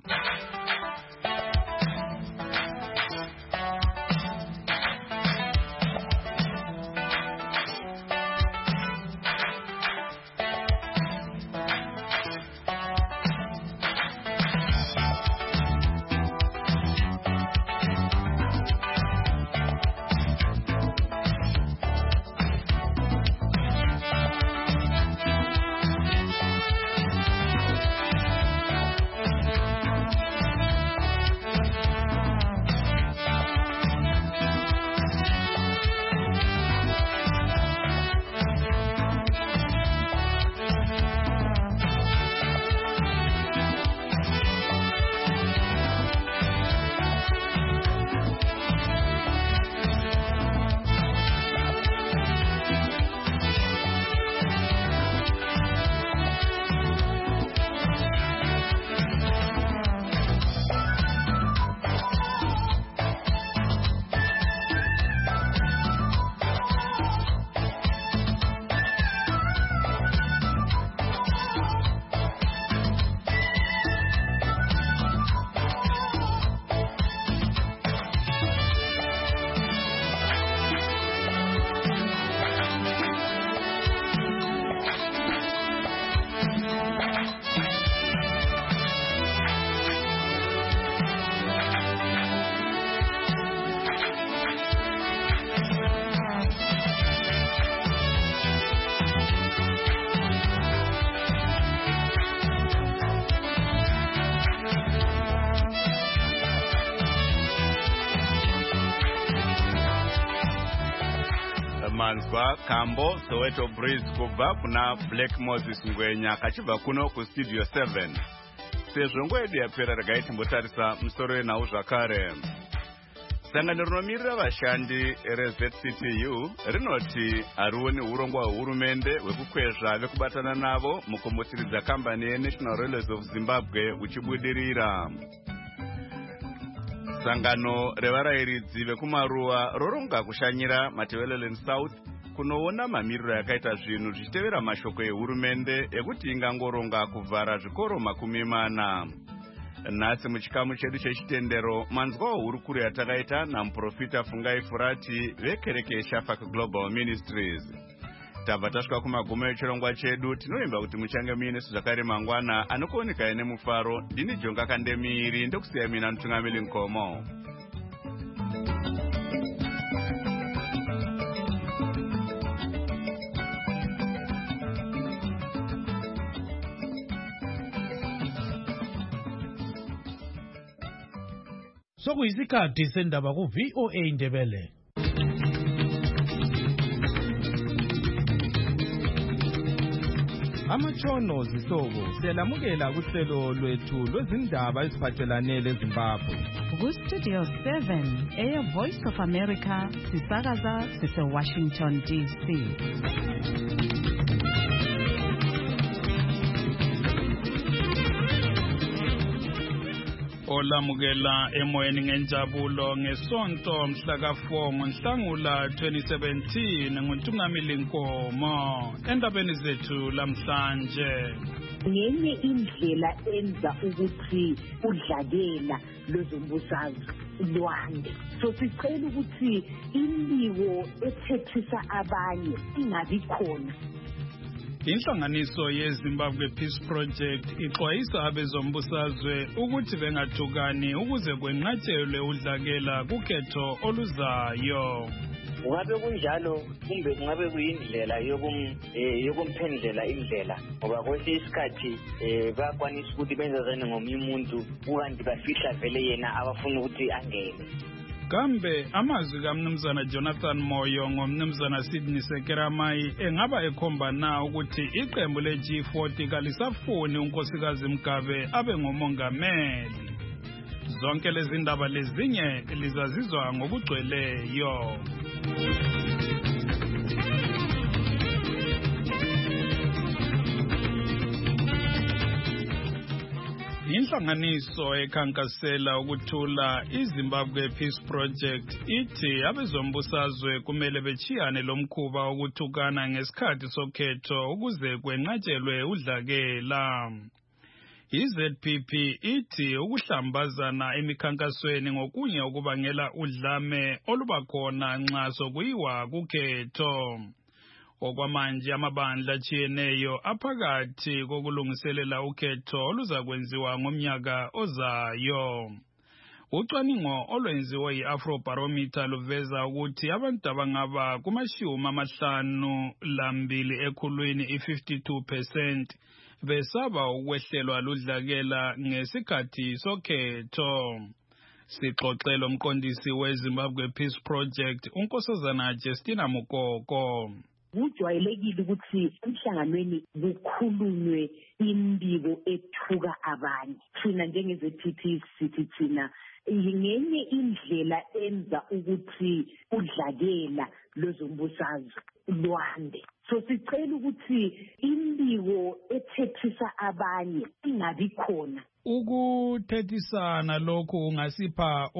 manzwa Kambo Soweto Breeze kubva kuna Black Moses Ngwenya kachibva kuno kustudio seven. Sezvo nguva yedu yapera regai timbotarisa musoro wenhau zvakare. Sangano rinomirira vashandi reZ C T U rinoti harioni urongwa hwehurumende hwekukwezva vekubatana navo mukumutsiridza kambani yeNational Railways of Zimbabwe uchibudirira. Sangano revarayiridzi vekumaruwa roronga kushanyira Matabeleland South kunoona mamiriro yakaita zvinhu zvichitevera mashoko ehurumende ekuti ingangoronga kuvhara zvikoro makumi mana. Nhasi muchikamu chedu chechitendero manzwa hurukuru yatakaita namuprofita Fungai Furati vekereke yeShafak Global Ministries. Tabva tasvika kumagumo echirongwa chedu, tinoimba kuti muchange muine zvakare mangwana anokuoneka nemufaro. Ndini Jonga Kandemiri ndokusiya mina mutungamiri Nkomo. Sokuyisikhathi sendaba ku V O A Ndebele. Amatshono zihlobo siyalamukela kuhlelo lwethu lwezindaba eziphathelane leZimbabwe. Ku-Studio seven, Air Voice of America, sisakaza sise-Washington D C. Olamukela emoyeni ngenjabulo ngesonto mhla ka four ngoNhlangula twenty seventeen nguNtungamili Nkomo endabeni zethu lamhlanje. Ngenye indlela enza ukuthi udlakela lozombusazwe lwande. So sicela ukuthi imbiwo ethethisa abanye ingabi khona. Inhlanganiso yeZimbabwe Peace Project ixwayisa abezombusazwe ukuthi bengathukani ukuze kwenqatshelwe udlakela kukhetho oluzayo. Ungabe kunjalo kumbe kungabe kuyindlela yokum yokumphendlela indlela ngoba kwesinye isikhathi bayakwanisa ukuthi benzazane ngomunye umuntu ukanti bafihla vele yena abafuna ukuthi angene. Kambe amazwi kaMnumzana Jonathan Moyo ngomnumzana Sydney Sekeramai engaba ekhomba na ukuthi iqembu le G forty kalisafuni unkosikazi Mgabe abe ngomongameli. Zonke lezi ndaba lezinye lizazizwa ngokugcweleyo. Inhlanganiso ekhankasela ukuthula iZimbabwe Peace Project ithi abezombusazwe kumele bechiyane lomkhuba okuthukana ngesikhathi sokhetho ukuze kwenqatshelwe udlakela. I-Z P P ithi ukuhlambazana emikhankasweni ngokunye okubangela udlame olubakhona nxa sokuyiwa kukhetho. Okwamanje amabandla achiyeneyo aphakathi kokulungiselela ukhetho oluzakwenziwa ngomnyaka ozayo. Ucwaningo olwenziwe yi-Afrobarometer luveza ukuthi abantu abangaba kumashumi amahlanu lambili ekhulwini i-fifty-two percent besaba ukwehlelwa ludlakela ngesikhathi sokhetho. Sixoxela umqondisi weZimbabwe Peace Project uNkosazana Justina Mukoko. Kujwayelekile ukuthi emhlanganweni kukhulunywe imbiko ethuka abanye. Thina njenge-Z P P sithi thina ngenye indlela enza ukuthi udlakela lozombusazwe lwande. So sicela ukuthi imbiko ethethisa abanye ingabi khona. Ukuthethisana lokhu ungasipha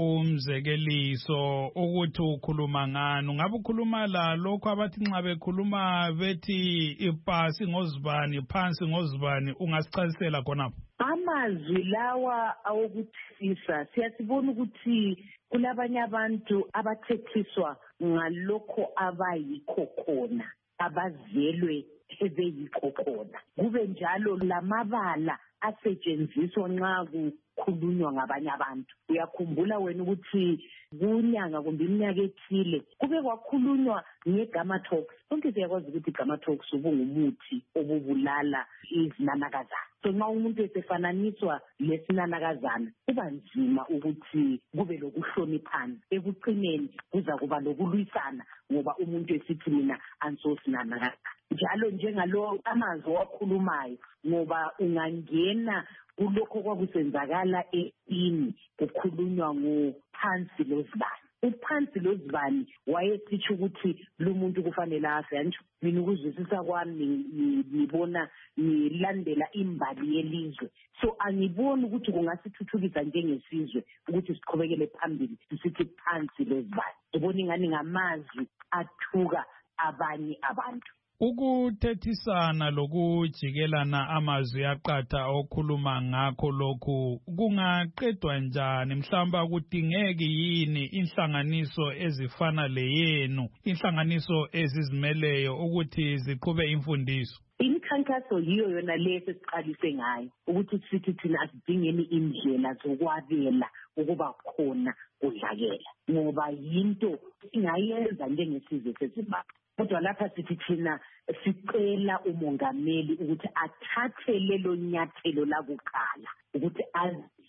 umzekeliso ukuthi ukhuluma ngani. Ungabe ukhuluma la lokho abathi nxa bekhuluma bethi ipasi ngozibani phansi ngozibani ungasichazisela khonapho? Amazwi lawa awokuthisa siyasibona ukuthi kulabanye abantu abathethiswa ngalokho abayikho khona abazelwe ebeyikho khona. Kube njalo lamabala asetshenziswa nxa kukhulunywa ngabanye abantu. Uyakhumbula wena ukuthi kunyanga kumbe iminyaka ethile kube kwakhulunywa ngeGamatox. Sonke siyakwazi ukuthi iGamatox ubungumuthi obubulala izinanakazana. So nxa umuntu esefananiswa lesinanakazana kuba nzima ukuthi kube lokuhloniphana. Ekucineni kuza kuba lokulwisana ngoba umuntu esithi mina ansosinanakazana. Njalo njengalo amazwi wakhulumayo ngoba ungangena kulokho kwakusenzakala eini kukhulunywa ngophansi lozibani. Uphansi lozibani wayesitsho ukuthi lo muntu kufanele afe. Antsho mina ukuzwisisa kwami ngibona ngilandela imbali yelizwe. So angiboni ukuthi kungasithuthukisa njengesizwe ukuthi siqhubekele phambili sisithi phansi lozibani. Ngibona ingani ngamazwi athuka abanye abantu. Ukuthethisana lokujikelana amazwi aqatha okhuluma ngakho lokhu kungaqedwa njani? Mhlamba kudingeki yini inhlanganiso ezifana leyenu, inhlanganiso ezizimeleyo ukuthi ziqhube imfundiso? Imikhankaso yiyo yona le sesiqalise ngayo ukuthi sithi thina asidingeni indlela zokwabela ukuba khona udlakela ngoba yinto singayenza njengesizwe seZimbabwe. Kodwa lapha sithi thina sicela umongameli ukuthi athathe lelo nyathelo lakuqala ukuthi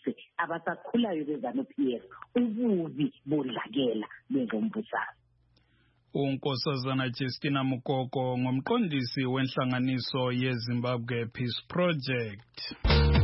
bafundise abasakhulayo beZanu-P F ububi bodlakela bezombusazwe. uNkosazana Justina Mukoko ngomqondisi wenhlanganiso yeZimbabwe Peace Project.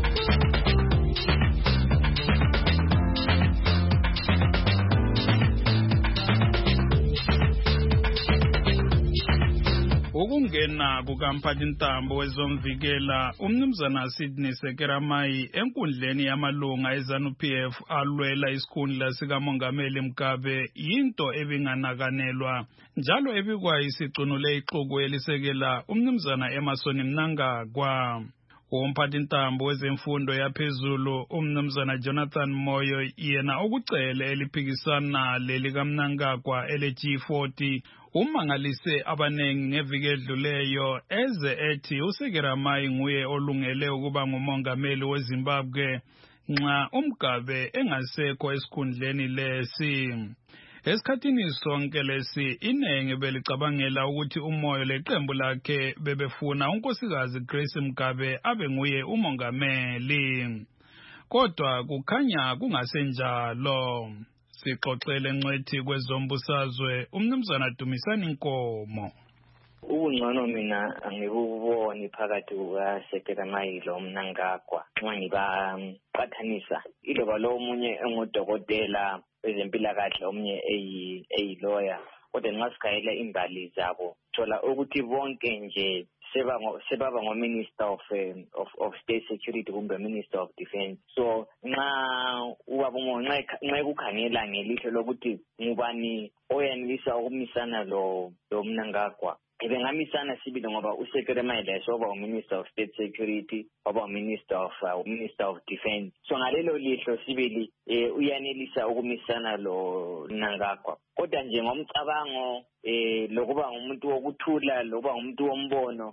Ukungena kukamphathintambo wezomvikela umnumzana Sydney Sekeramai enkundleni yamalunga eZanu-P F alwela isikhundla sikamongameli Mugabe yinto ebinganakanelwa njalo ebikwa isicunule ixuku elisekela umnumzana Emmerson Mnangagwa. Umphathintambo wezemfundo yaphezulu umnumzana Jonathan Moyo yena ukucele eliphikisana lelikamnangagwa ele G forty umangalise abanengi ngeviki edluleyo eze ethi uSekeramai nguye olungele ukuba ngumongameli weZimbabwe nxa uMgabe engasekho esikhundleni lesi. Esikhathini sonke lesi inenge belicabangela ukuthi uMoyo leqembu lakhe bebefuna unkosikazi Grace Mugabe abe nguye umongameli. Kodwa kukhanya kungasenjalo. Sixoxele ngcwethi kwezombusazwe umnumzana Dumisani Nkomo. Ubungcono mina angibuboni phakathi kukaSekeramai lo Mnangagwa nxa ngibaqathanisa. Iloba lo omunye engudokotela wezempilakahle omunye eyi eyi-lawyer kodwa nxa sikhayela imbali zabo thola ukuthi bonke nje sebaba ngo-Minister of, um, of of State Security kumbe Minister of Defense. So nxa ubabongo nxa ekukhangela ngelihlo lokuthi ngubani oyanelisa ukumisana lo lo Mnangagwa ebengamisana sibili ngoba uSekeramai leso oba uMinister of State Security oba uMinister of uh, Minister of Defense. So ngalelo lihlo sibili eh, uyanelisa ukumisana lo Mnangagwa. Kodwa nje ngomcabango eh lokuba umuntu wokuthula lokuba umuntu wombono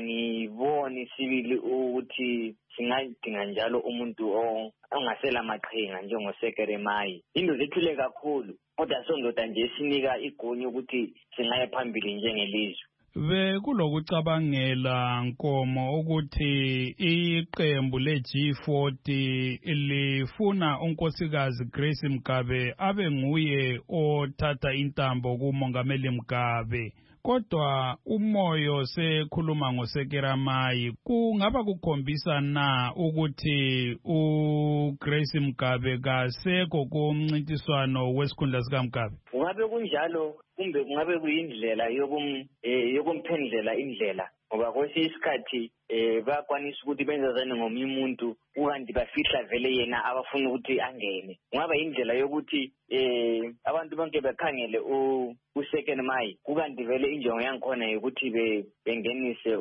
angiboni sibili ukuthi singadinga njalo umuntu ongasela maqhinga njengoSekeramai. Into zethule kakhulu kodwa sondoda nje sinika igunya ukuthi singaye phambili njengelizwe. Bekulokucabangela Nkomo ukuthi iqembu le G forty lifuna unkosikazi Grace Mugabe abe nguye othatha intambo kumongameli Mugabe. Kodwa uMoyo sekhuluma ngoSekeramai kungaba kukhombisa na ukuthi uGrace Mugabe kasekho kumncintiswano wesikhundla sika Mugabe? Kungabe kunjalo kumbe kungabe kuyindlela yokum yokumphendlela indlela ngoba kwesinye isikhathi eh bayakwanisa ukuthi benzazane ngomunye umuntu ukanti bafihla vele yena abafuna ukuthi angene. Kungaba indlela yokuthi eh abantu bonke bekhangele uSekeramai kukanti vele injongo yangikhona ukuthi be bengenise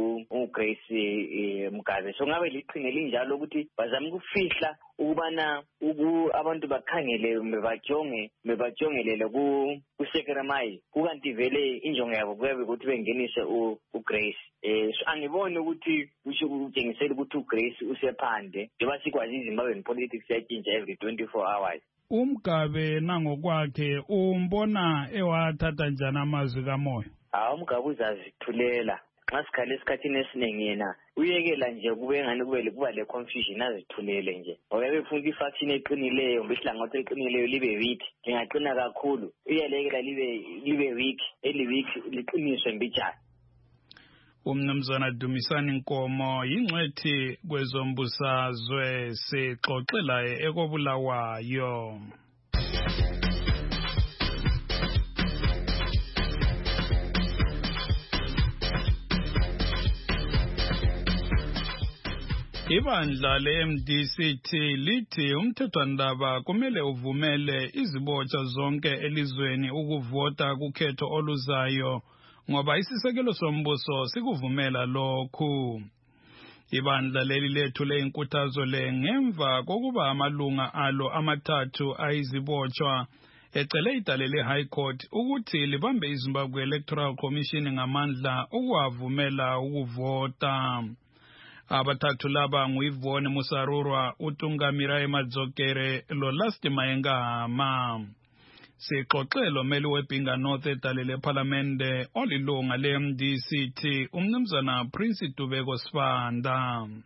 uGrace Mugabe. So ngabe liqhinga linjalo ukuthi bazama ukufihla ukubana uku abantu bakhangele bebajonge bebajongelele ku uSekeramai kukanti vele injongo yabo kuyabe ukuthi bengenise uGrace. Eh so angiboni ukuthi usho ukutshengisela ukuthi uGrace usephandle njengoba sikwazi iZimbabwe politics yatshintsha every twenty-four hours. uMgabe nangokwakhe umbona ewathatha njani amazwi kaMoyo? Ah uMgabe uzazithulela nxa sikhale esikhathini esiningi yena uyekela nje kube ngani kube kuba le confusion azithulele nje ngoba befuna ifaction eqinileyo ngihlangothi eqinileyo libe weak ngingaqina kakhulu uyalekela libe libe weak eli weak liqiniswe mbijana. Umnumzana Dumisani Nkomo yingcwethi kwezombusazwe sixoxela ekobulawayo. Ibandla le-M D C T lithi umthethwandaba kumele uvumele izibotshwa zonke elizweni ukuvota kukhetho oluzayo ngoba isisekelo sombuso sikuvumela lokhu. Ibandla leli lethule inkuthazo le ngemva kokuba amalunga alo amathathu ayizibotshwa ecele idale le-High Court ukuthi libambe iZimbabwe Electoral Commission ngamandla ukuwavumela ukuvota. Abathathu laba nguYvonne Musarurwa, uTungamirayi Madzokere loLasti Mayengama. Sixoxelo meli weBinga North edale leParlamente olilunga le-M D C T umnumzana Prince Dubeko Sibanda.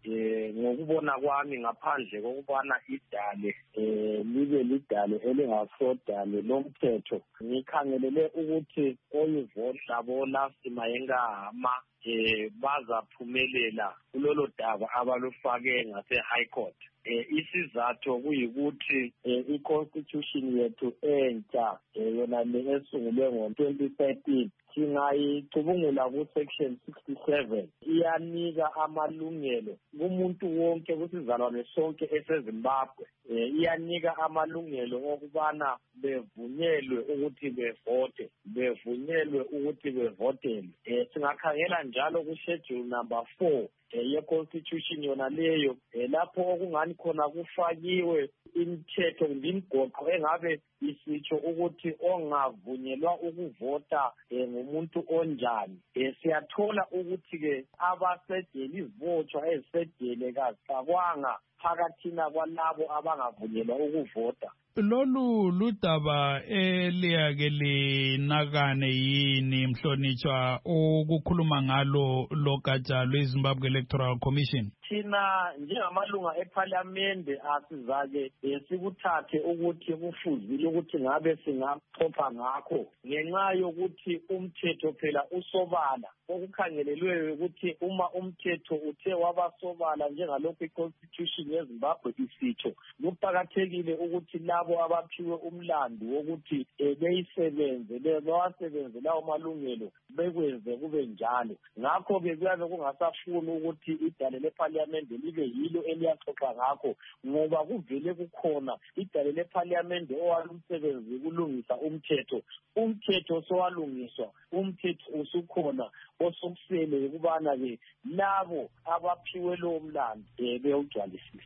eh ngokubona kwami ngaphandle kokubana idale eh libe lidale elingasodale lomthetho ngikhangelele ukuthi oyivodla bona simayengahama eh bazaphumelela kulolo daba abalufake ngase high court. Eh isizathu kuyikuthi i-constitution yethu entsha yona lesungulwe ngo twenty thirteen singayicubungula ku section sixty-seven iyanika amalungelo kumuntu wonke kusizalwane sonke eseZimbabwe. Iyanika amalungelo okubana bevunyelwe ukuthi bevote bevunyelwe ukuthi bevotele. Singakhangela njalo ku schedule number four ye-constitution yona leyo lapho okungani khona kufakiwe imithetho ngimgoqo engabe isitsho ukuthi ongavunyelwa ukuvota ngumuntu onjani. Siyathola ukuthi ke abasejele izivotshwa ezisejele kazicakwanga phakathina kwalabo abangavunyelwa ukuvota. Lolu ludaba eliyake linakane yini mhlonitshwa ukukhuluma ngalo logatsha lweZimbabwe Electoral Commission? Thina njengamalunga eParliament asizake sikuthathe ukuthi kufuzile ukuthi ngabe singaxoxa ngakho ngenxa yokuthi umthetho phela usobala okukhangelelweyo ukuthi uma umthetho uthe wabasobala njengalokho iConstitution yeZimbabwe isitsho kuqakathekile ukuthi labo abaphiwe umlando wokuthi beyisebenze bewasebenze lawo malungelo bekwenze kube njalo. Ngakho ke kuyabe kungasafuni ukuthi idale leParliament libe yilo eliyaxoxa ngakho ngoba kuvele kukhona idale leParliament owalumsebenzi kulungisa umthetho. Umthetho sowalungiswa, umthetho usukhona osokusele kubana ke labo abaphiwe lo mlando bewugcwalisile.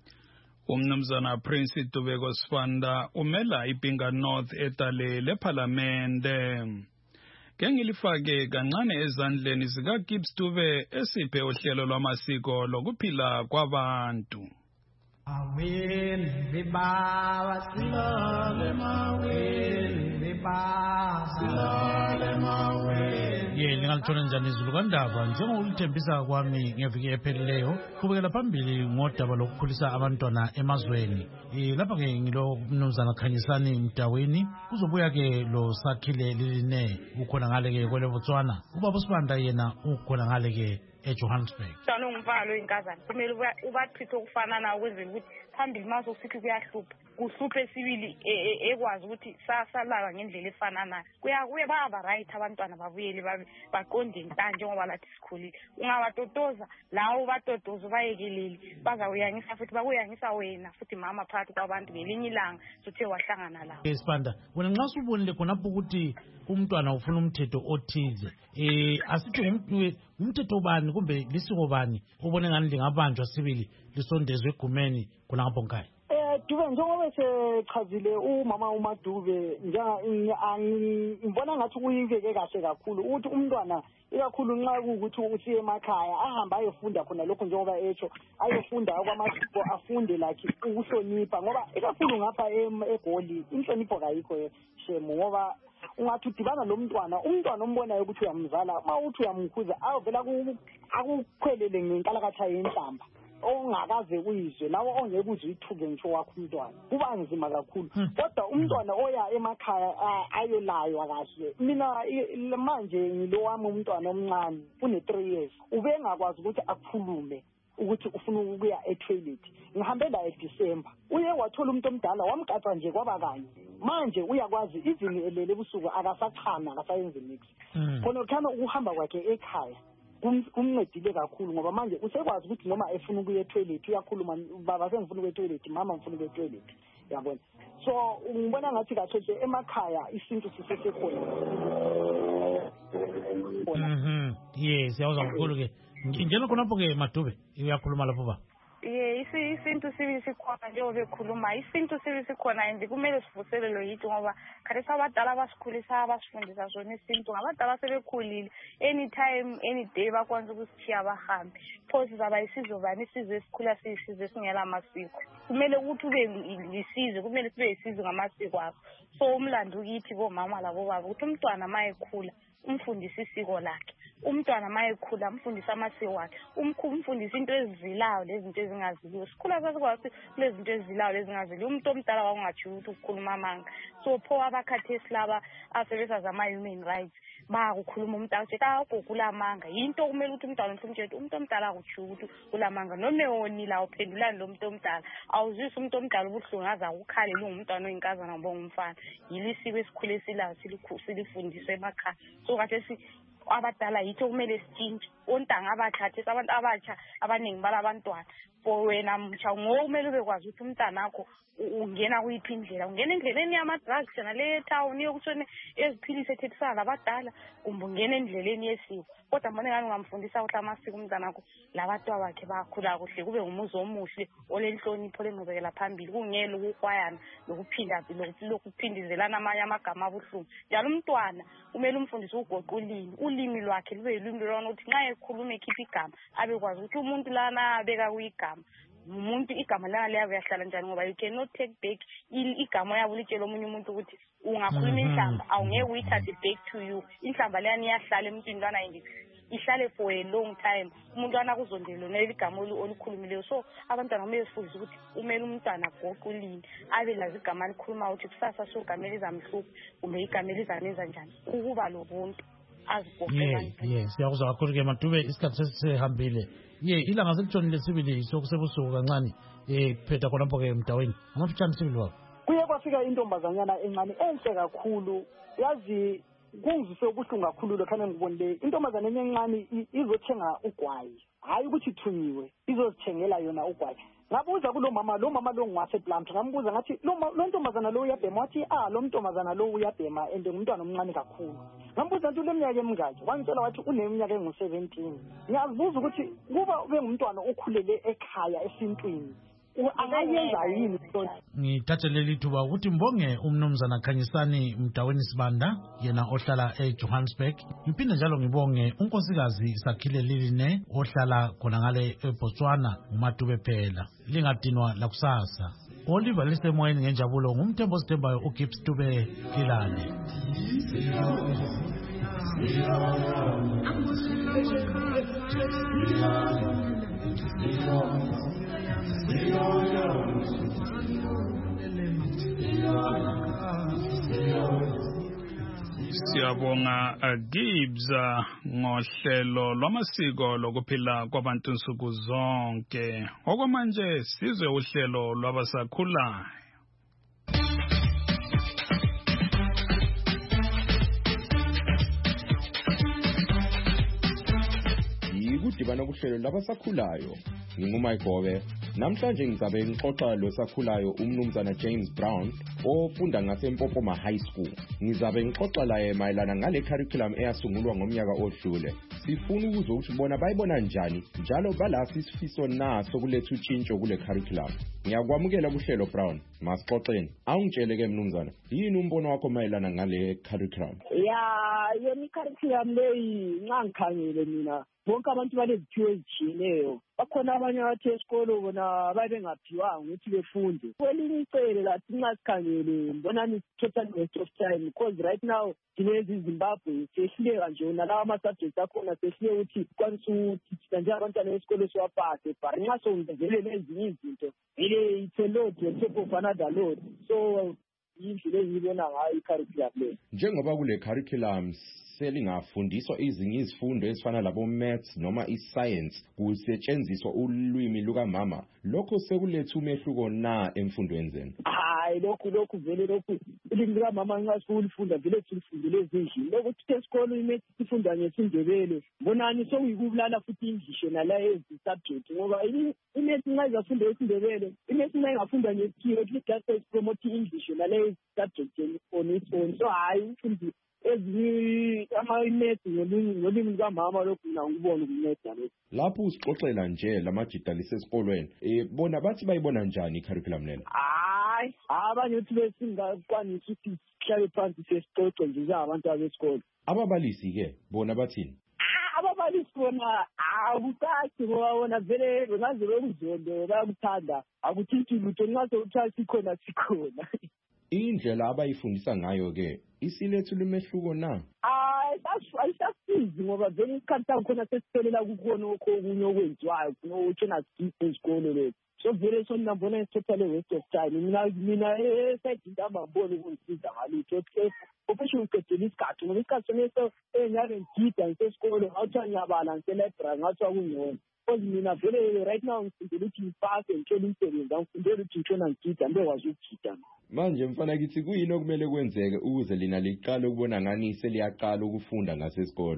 Umnumzana Prince Tubeko Sifanda umela iBinga North edale leParlamente. Kengilifake kancane ezandleni zika Gibbs Dube esiphe uhlelo lwamasiko lokuphila kwabantu. Awin riba silale mawin riba silale mawin. Ye lingalithona njani izulu kandaba njengolithembisa kwami ngeviki ephelileyo kubekela phambili ngodaba lokukhulisa abantwana emazweni. Eh lapha ke ngilo mnumzana Khanyisani Mdaweni kuzobuya ke lo Sakhile Liline ukhona ngale ke kwele Botswana ubaba Sibanda yena ukhona ngale ke eJohannesburg. Dano ngivalo inkazana kumele ubathithe ukufana nawo kwenzela ukuthi phambili maso sithi kuyahlupha kuhluphe sibili ekwazi ukuthi sasalawa ngendlela efana nayo kuya kuye baba right abantwana babuyele babe baqonde intanje ngoba lathi sikhulile ungabatotoza lawo batotozo bayekeleli bazawuyangisa futhi bakuyangisa wena futhi mama phakathi kwabantu ngelinye ilanga suthe wahlangana lawo. Esibanda wena nxa subonile khonapho ukuthi umntwana ufuna umthetho othize eh asithi umuntu umthetho bani kumbe lisiko bani ubone ngani lingabanjwa sibili lisondezwe egumeni kuna ngapho nkhaya? Eh Dube njengoba sechazile umama uMadube njenga ngibona ngathi kuyiveke kahle kakhulu ukuthi umntwana ikakhulu nxa ukuthi usiye emakhaya ahamba ayofunda khona lokho njengoba echo ayofunda kwamasiko afunde lakhe ukuhlonipha ngoba ikakhulu ngapha eGoli inhlonipho kayikho shemo ngoba ungathi udibana lo mntwana umntwana ombonayo ukuthi uyamzala mawuthi uyamkhuza avela akukhwelele ngenkalakatha yenhlamba ongakaze uyizwe nawo ongeke uze uyithuke ngisho wakho umntwana kuba nzima kakhulu kodwa umntwana oya emakhaya ayolaywa kahle mina manje ngilo wami umntwana omncane une three years ube ngakwazi ukuthi akhulume ukuthi ufuna ukuya etoilet ngihambe la eDecember uye wathola umuntu omdala wamgaca nje kwaba kanye manje uyakwazi izini elele ebusuku akasachana akasayenze mix khona khona ukuhamba kwakhe ekhaya kumncedile kakhulu ngoba manje usekwazi ukuthi noma efuna ukuya etoilet uyakhuluma baba sengifuna ukuya etoilet mama ngifuna ukuya etoilet yabona so ngibona ngathi kahle emakhaya isinto sisesekhona. Mhm yes yawuza kakhulu ke njalo khonapho ke Madube uyakhuluma lapho ba ye isinto sibi sikhona njengoba ekhuluma isinto sibi sikhona and kumele sivuselelwe yithi ngoba khathi abadala abasikhulisa abasifundisa sona isinto ngabadala sebekhulile anytime any day bakwanza ukusithiya abahambi pho sizaba isizwe bani isizwe esikhula siyisizwe singela amasiko kumele ukuthi ube lisizwe kumele sibe isizwe ngamasiko akho so umlando kithi bomama labo baba ukuthi umntwana mayekhula umfundisa isiko lakhe umntwana ma ekhula mfundisa amasiko akhe umfundisa into ezizilayo lezinto ezingaziliyo sikhula sasikwazi kulezi zinto ezizilayo lezingaziliyo umuntu omdala wakungatsho ukuthi ukukhuluma amanga so pho abakhathesi laba asebenza zama-human rights bakukhuluma umuntu athi akugula amanga yinto kumele ukuthi umntwana omhlumtshela umuntu omdala akutsho ukuthi ulamanga noma ewonile awuphendulani lo muntu omdala awuzwisi umuntu omdala ubuhlungu aze akukhalele ungumntwana oyinkazana ngoba ungumfana yilo isiko esikhule silayo silifundiswe emakhaya so kathesi abadala yitho kumele sitshintshe ontanga abathathe abantu abatsha abaningi balabantwana for wena mtsha ngokumele ubekwazi ukuthi umntana akho ungena kuyiphi indlela ungena endleleni yama-drugs jana le town yokuthone eziphilise ethethisana labadala kumbe ungena endleleni yesiko kodwa mbona ngani ungamfundisa ukuthi amasiko umntana akho labatwa bakhe bakhula kuhle kube ngumuzi omuhle olenhlonipho lengqubekela phambili kungela ukukwayana lokuphinda lokuphindizelana amanye amagama abuhlungu njalo umntwana kumele umfundise ugoqa ulimi ulimi lwakhe lube yilimi lona ukuthi nxa ekhuluma ekhipha igama abekwazi ukuthi umuntu lana abeka kuyigama umuntu igama lana liyabe yahlala njani ngoba you cannot take back igama yabo litshela omunye umuntu ukuthi ungakhuluma inhlamba awungeke uyithathe back to you inhlamba leyani iyahlala emntwini lwana yindi ihlale for a long time umuntu wana kuzondela lona igama olukhulumileyo so abantwana kumele sifundise ukuthi umele umntwana agoqe ulimi abe lazi igama likhuluma ukuthi kusasa so igama elizamhlupha kumbe igama elizamenza njani ukuba lobuntu ye ye siyakuzwa kakhulu ke Madube isikhathi sesihambile ye ilanga selitshonile sibili sokusebusuku kancane eh phetha khonapho ke Mdaweni amafitshane sibili wabo kuye kwafika intombazanyana encane enhle kakhulu yazi kungizise ubuhlungu kakhulu lo khane ngibonile intombazana encane izothenga ugwayi hayi ukuthi thunyiwe izozithengela yona ugwayi ngabuza kulo mama lo mama lo ngwase Blamth ngambuza ngathi lo ntombazana lo uyabhema wathi ah lo ntombazana lo uyabhema ende ngumntwana omncane kakhulu ngambuza ukuthi leminyaka emingaki wangitshela wathi uneminyaka engu seventeen ngiyazibuza ukuthi kuba ube ngumntwana okhulele ekhaya esintwini angayenza yini ngithathe leli thuba ukuthi mbonge umnumzana Khanyisani Mdaweni Sibanda yena ohlala eJohannesburg ngiphinde njalo ngibonge unkosikazi Sakhile Liline ohlala khona ngale eBotswana uMadube phela lingadinwa lakusasa Oliver lisemoyeni ngenjabulo ngumthembo sithembayo uGibbs Dube Kilane Siyabonga Gibbs ngohlelo lwamasiko lokuphila kwabantu nsuku zonke okwamanje sizwe uhlelo lwabasakhulayo yikudibana kuhlelo labasakhulayo nginguMayigobe namhlanje ngizabe ngixoxa losakhulayo umnumzana James Brown ofunda ngaseMpopoma High School ngizabe ngixoxa laye mayelana ngale curriculum eyasungulwa ngomnyaka odlule sifuna ukuzwa ukuthi bona bayibona njani njalo balasi isifiso naso kuletha utshintsho kule curriculum ngiyakwamukela kuhlelo Brown masixoxeni awungitshele ke mnumzana yini umbono wakho mayelana ngale curriculum ya yona curriculum leyi nxa ngikhangele mina bonke abantu baleziphiwo ezitshiyeneyo bakhona abanye abathi esikolo bona babengaphiwanga ukuthi befunde kwelinye icele lathi nxa sikhangele mbonani total waste of time because right now sinezi Zimbabwe sehluleka nje nalawa ama-subjects akhona sehluleka ukuthi kwanisa ukuthi thina njengabantwana besikolo siwapase but nxa songezelele ezinye izinto vele it's a load on top of another load so yindlela engiyibona ngayo i-curriculum leyo njengoba kule curriculum selingafundiswa izinye izifundo ezifana labo maths noma iscience kusetshenziswa ulwimi lukamama lokho sekuletha umehluko na emfundweni zenu hayi lokhu lokhu vele lokhu ulimi lukamama nxa sikulifunda vele silifundile ezindlini lokuthi esikolo imaths sifunda ngesindebele mbonani sokuyikubulala futhi indlishe nala ezi-subject ngoba imaths nxa izafunda esindebele imaths nxa ingafunda ngesikhiwa at least just promote indlishe nala ezi-subject on its own so hayi umfundi ezinye ama-imaths ngolimi lukamama lokhu mina ngikubona ukunceda lokhu lapho usixoxela nje lamajidalise esikolweni um bona bathi bayibona njani i-curriculum lena hayi abanye ukuthi besingakwanisa ukuthi sihlale phansi sesixoxe nje njengabantu abesikolo ababalisi-ke bona bathini ababalisi bona akucaci ngoba bona vele bengaze bekuzonde bayakuthanda akuthintshi lutho nxa sekuthiwa sikhona sikhona indlela abayifundisa ngayo-ke isiletha umehluko na hayi ayisafiki akasizi ngoba vele isikhathi sakhona sesiphelela kukhona okunye okwenziwayo khona otshena sigiphe isikole lethu so vele so nambona is-totally waste of time mina mina esayidinto abamboni ukungisiza ngalutho ofishe uqedela isikhathi ngoba isikhathi soneso engabe ngigida ngisesikole ngathiwa ngiyabala ngise-library ngathiwa kungcono because mina vele right now ngifundela ukuthi ngipase ngitshela umsebenzi angifundela ukuthi ngitshona ngigida ngibekwazi ukugida manje mfana kithi kuyini okumele kwenzeke ukuze lina liqale ukubona ngani seliyaqala ukufunda ngasesikolo?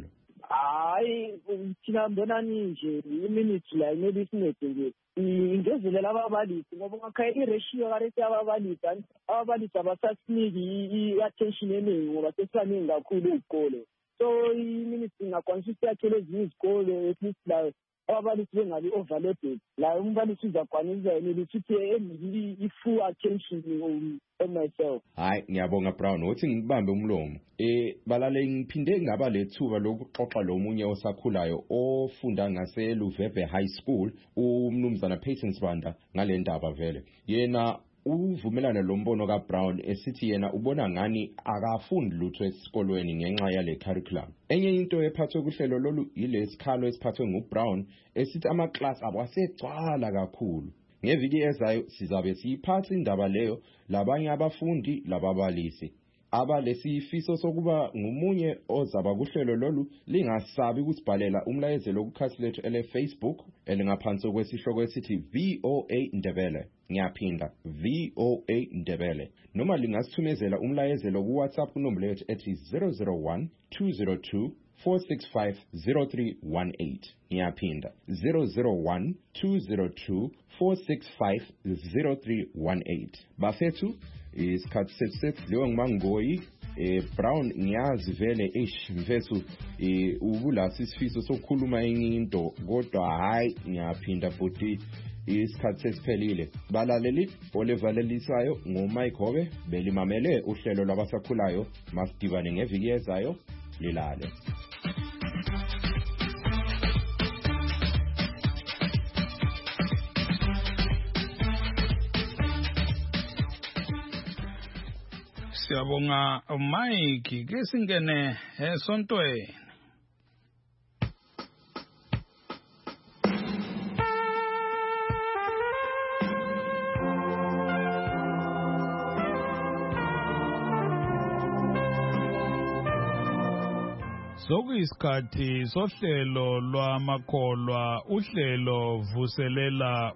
hayi thina mbonani nje iminute la maybe isinede nje ingezelela ababalisi ngoba ungakhaya i-ratio karesi ababalisi ababalisi abasasiniki i-attention eningi ngoba sesibaningi kakhulu izikole so iminute ingakwanisa ukuthi yathole ezinye izikole at least la ababalisi bengabi overloaded la umbalisi uzakwanisa yena ukuthi eniki i-full attention on myself. Hayi ngiyabonga Brown uthi ngibambe umlomo eh balale ngiphinde ngaba lethuba lokuxoxa lomunye osakhulayo ofunda ngase Luveve High School umnumzana Peyton Sibanda ngale ndaba vele yena uvumelana lo mbono ka Brown esithi yena ubona ngani akafundi lutho esikolweni ngenxa yale curriculum. Enye into ephathwe kuhlelo lolu ilesikhalo esiphathwe nguBrown esithi ama class abasegcwala kakhulu. Ngeviki ezayo sizabe siyiphatha indaba leyo labanye abafundi lababalisi abalesifiso sokuba ngumunye ozaba kuhlelo lolu lingasabi ukusibhalela umlayezelo kukhasi lethu ele Facebook elingaphansi kwesihloko esithi V O A Ndebele. Ngiyaphinda V O A Ndebele noma lingasithumezela umlayezelo ku WhatsApp kunombolo yethu ethi zero zero one two zero two four six five zero three one eight. Ngiyaphinda zero zero one two zero two four six five zero three one eight. Bafethu isikhathi sethu leyo ngimangoyi eh Brown ngiyazi vele eish mfethu eh ubulasi isifiso sokukhuluma enye into kodwa hayi ngiyaphinda futhi isikhathi sesiphelile. Balaleli olevalelisayo ngoMike Hobe belimamele uhlelo lwabasakhulayo masidibane ngeviki ezayo lilale. Siyabonga Mike ke singene esontweni. Sokuyisikhathi sohlelo lwamakholwa uhlelo vuselela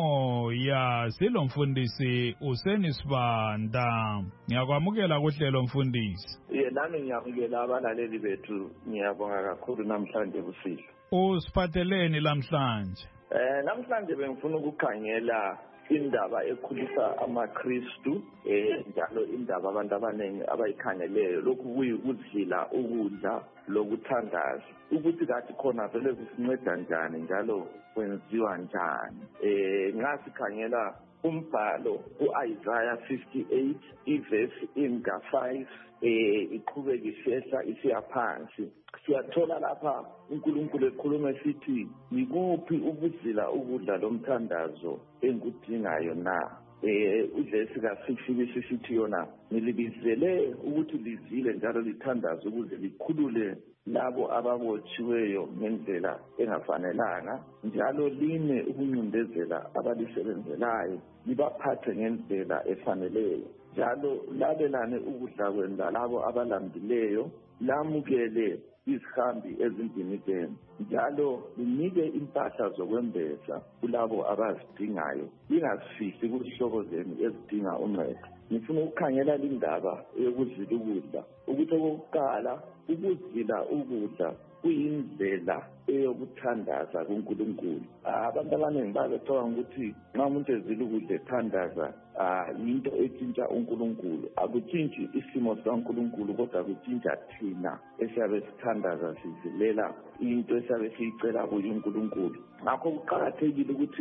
umoya silomfundisi usenisibanda. Ngiyakwamukela kuhlelo mfundisi. Ye nami ngiyamukela abalaleli bethu ngiyabonga kakhulu namhlanje busile. Usiphatheleni namhlanje? Eh namhlanje bengifuna ukukhangela indaba ekhulisa amaKristu eh njalo indaba abantu abaningi abayikhangeleyo lokhu kuyikudlila ukudla lokuthandaza ukuthi kathi khona vele kusinceda njani njalo kwenziwa njani. Eh ngasikhangela umbhalo uIsaiah fifty-eight ivesi inga five eh iqhubeka isehla isiya phansi. Siyathola lapha uNkulunkulu ekhuluma esithi yikuphi ukuzila ukudla lomthandazo engudingayo na. Eh ivesi ka six isithi yona nilibizele ukuthi lizile njalo lithandaze ukuze likhulule labo ababotshiweyo ngendlela engafanelanga njalo line ukuncindezela abalisebenzelayo libaphathe ngendlela efaneleyo njalo labelane ukudla kwenda labo abalambileyo lamukele izihambi ezindlini zenu njalo linike impahla zokwembesa kulabo abazidingayo lingazifihli kuzihloko zenu ezidinga uncedo. Ngifuna ukukhangela lindaba yokuzila ukudla ukuthi okokuqala ukuzila ukudla kuyindlela eyokuthandaza kuNkulunkulu. Abantu abaningi bazocabanga ukuthi nxa umuntu ezila ukudla ethandaza yinto etshintsha uNkulunkulu. Akutshintshi isimo sikaNkulunkulu kodwa kutshintsha thina esiyabe sithandaza sizilela into esiyabe siyicela kuye uNkulunkulu. Ngakho kuqakathekile ukuthi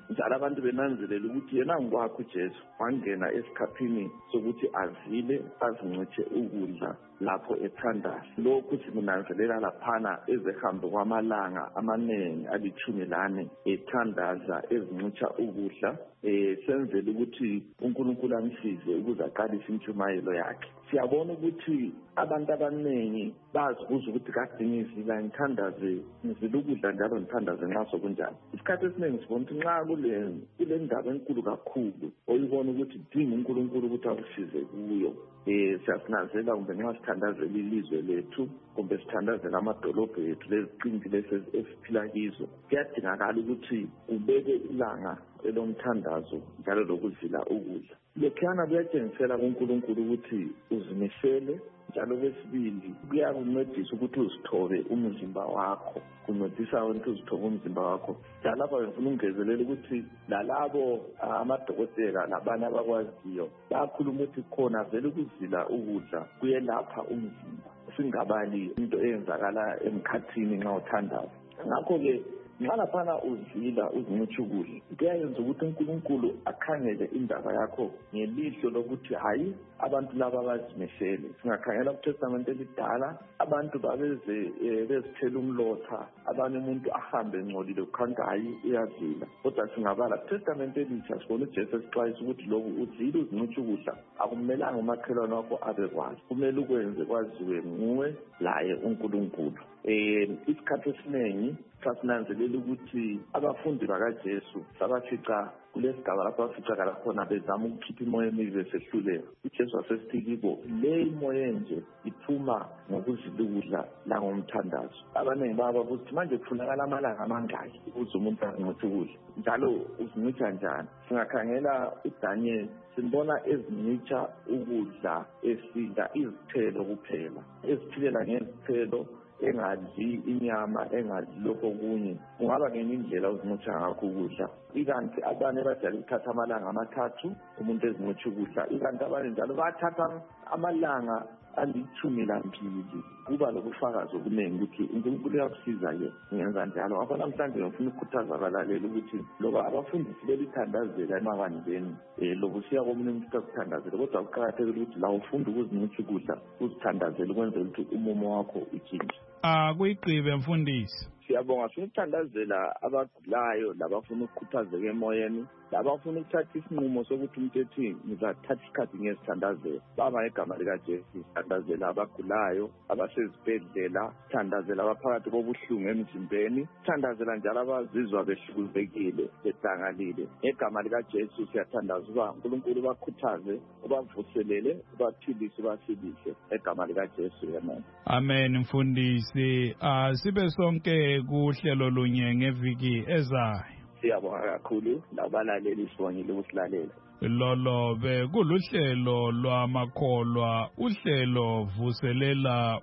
njalo abantu benanzelela ukuthi yena ngokwakho uJesu wangena esikhaphini sokuthi azile azincithe ukudla lapho ethandaza. Lokhu sikunanzelela laphana ezehambe kwamalanga amaningi alithumi lane ethandaza ezincitha ukudla eh senzele ukuthi uNkulunkulu amsize ukuze aqalise intshumayelo yakhe. Siyabona ukuthi abantu abaningi bazibuza ukuthi kade ngizila ngithandaze ngizila ukudla njalo ngithandaze nxa sokunjani. Isikhathi esiningi sibona ukuthi nxa kule kule ndaba enkulu kakhulu oyibona ukuthi dinga uNkulunkulu ukuthi akusize kuyo eh siyasinazela kumbe nxa sithandazela ilizwe lethu kumbe sithandazela amadolobho ethu leziqingi lesi esiphila kizo kuyadingakala ukuthi ubeke ilanga elomthandazo njalo lokuzila ukudla. Lokhana kuyatshengisela kuNkulunkulu ukuthi uzimisele njalo kwesibili kuyakuncedisa ukuthi uzithobe umzimba wakho kuncedisa ukuthi uzithobe umzimba wakho. Njalo lapha ngifuna ungezelela ukuthi lalabo amadokotela labanye abakwaziyo bayakhuluma ukuthi khona vele ukuzila ukudla kuyelapha umzimba singabali into eyenzakala emkhathini nxa uthandaza. Ngakho-ke nxa laphana uzila uzincitha ukudla kuyayenza ukuthi uNkulunkulu akhangele indaba yakho ngelihlo lokuthi hayi abantu laba bazimisele. Singakhangela kuTestament elidala abantu babeze bezithela umlotha abanye umuntu ahambe ngcolile kukhanga hayi uyazila. Kodwa singabala kuTestament elitsha sibona uJesu esixwayisa ukuthi lokhu uzile uzincitha ukudla akumelanga umakhelwane wakho abekwazi, kumele ukwenze kwaziwe nguwe laye uNkulunkulu. Eh isikhathi esiningi sasinanzelela ukuthi abafundi bakaJesu sabafica kulesigaba lapho baficakala khona bezama ukukhipha imoya emibi besehluleka. uJesu wasesithi kibo le imoya nje iphuma ngokuzila ukudla langomthandazo. Abaningi baba ukuthi manje kufunakala amalanga amangaki ukuze umuntu azincithe ukudla njalo uzincitha njani. Singakhangela uDaniel simbona ezincitha ukudla esidla izithelo kuphela, eziphilela ngezithelo engadli inyama engadli lokho okunye. Kungaba ngenye indlela uzincitha ngakho ukudla. Ikanti abanye bajala ukuthatha amalanga amathathu umuntu ezincitha ukudla, ikanti abanye njalo bathatha amalanga alithumi lambili. Kuba lokufakazi okuningi ukuthi uNkulunkulu uyakusiza-ke ngenza njalo. Ngakho namhlanje ngifuna ukukhuthaza abalaleli ukuthi loba abafundisi belithandazela emabandleni um loba usiya komunye umuntu akuthandazele, kodwa kuqakathekile ukuthi la ufunda ukuzincitha ukudla uzithandazele ukwenzela ukuthi umumo wakho utshintshe. Akuyigqibe mfundisi. Siyabonga sithandazela abagulayo labafuna ukukhuthazeka emoyeni labafuna ukuthatha isinqumo sokuthi umuntu ethi ngizathatha isikhathi ngezithandazela. Baba ngegama likaJesu sithandazela abagulayo abasezibhedlela, sithandazela abaphakathi kobuhlungu emzimbeni, sithandazela njalo abazizwa behlukuluzekile bedangalile. Ngegama likaJesu siyathandaza uba uNkulunkulu bakhuthaze ubavuselele ubaphilise ubasilise ngegama likaJesu. Amen. Amen mfundisi. Asibe sonke kuhlelo lunye ngeviki ezayo. Siyabonga kakhulu labalaleli sibongile ukusilalela. Lolo bekuluhlelo lwamakholwa, uhlelo vuselela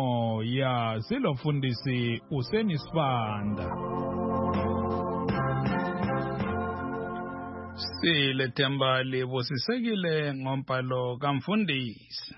umoya, silofundisi uSenisibanda. Silethemba libusisekile ngompalo kamfundisi.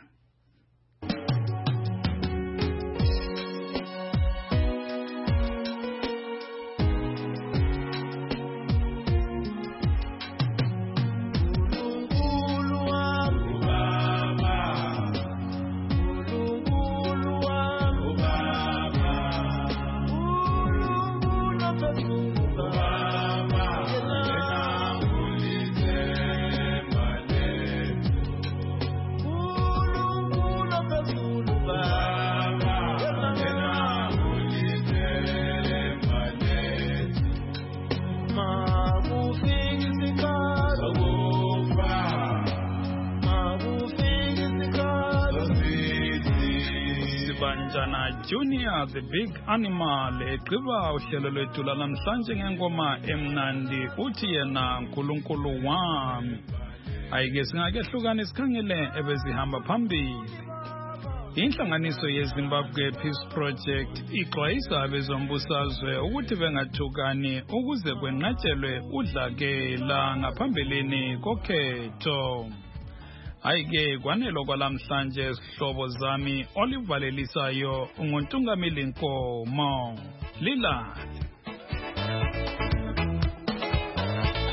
Junior the big animal egqiba uhlelo lwethu lanamhlanje ngengoma emnandi uthi yena uNkulunkulu wami. Ayike singakehlukana sikhangele ebezihamba phambili. Inhlanganiso yeZimbabwe Peace Project ixwayisa abezombusazwe ukuthi bengathukani ukuze kwenqatshelwe udlakela ngaphambilini kokhetho. Ayike kwanelo kwalamhlanje sihlobo zami olivalelisayo unguntungameli Nkomo. Lila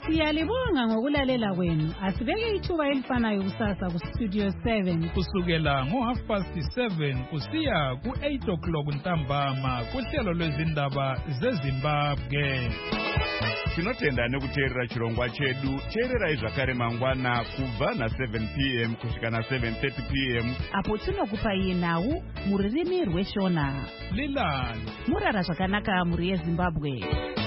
Siyalibonga ngokulalela kwenu. Asibeke ithuba elifanayo kusasa ku Studio seven. Kusukela ngo half past seven kusiya ku eight o'clock ntambama kuhlelo lwezindaba zeZimbabwe. Tinotenda nekuteerera chirongwa chedu. Teererai zvakare mangwana kubva na seven p m kusvika na seven thirty p m apo tinokupai nhau muririmi rweshona. Lilani murara zvakanaka muri yeZimbabwe.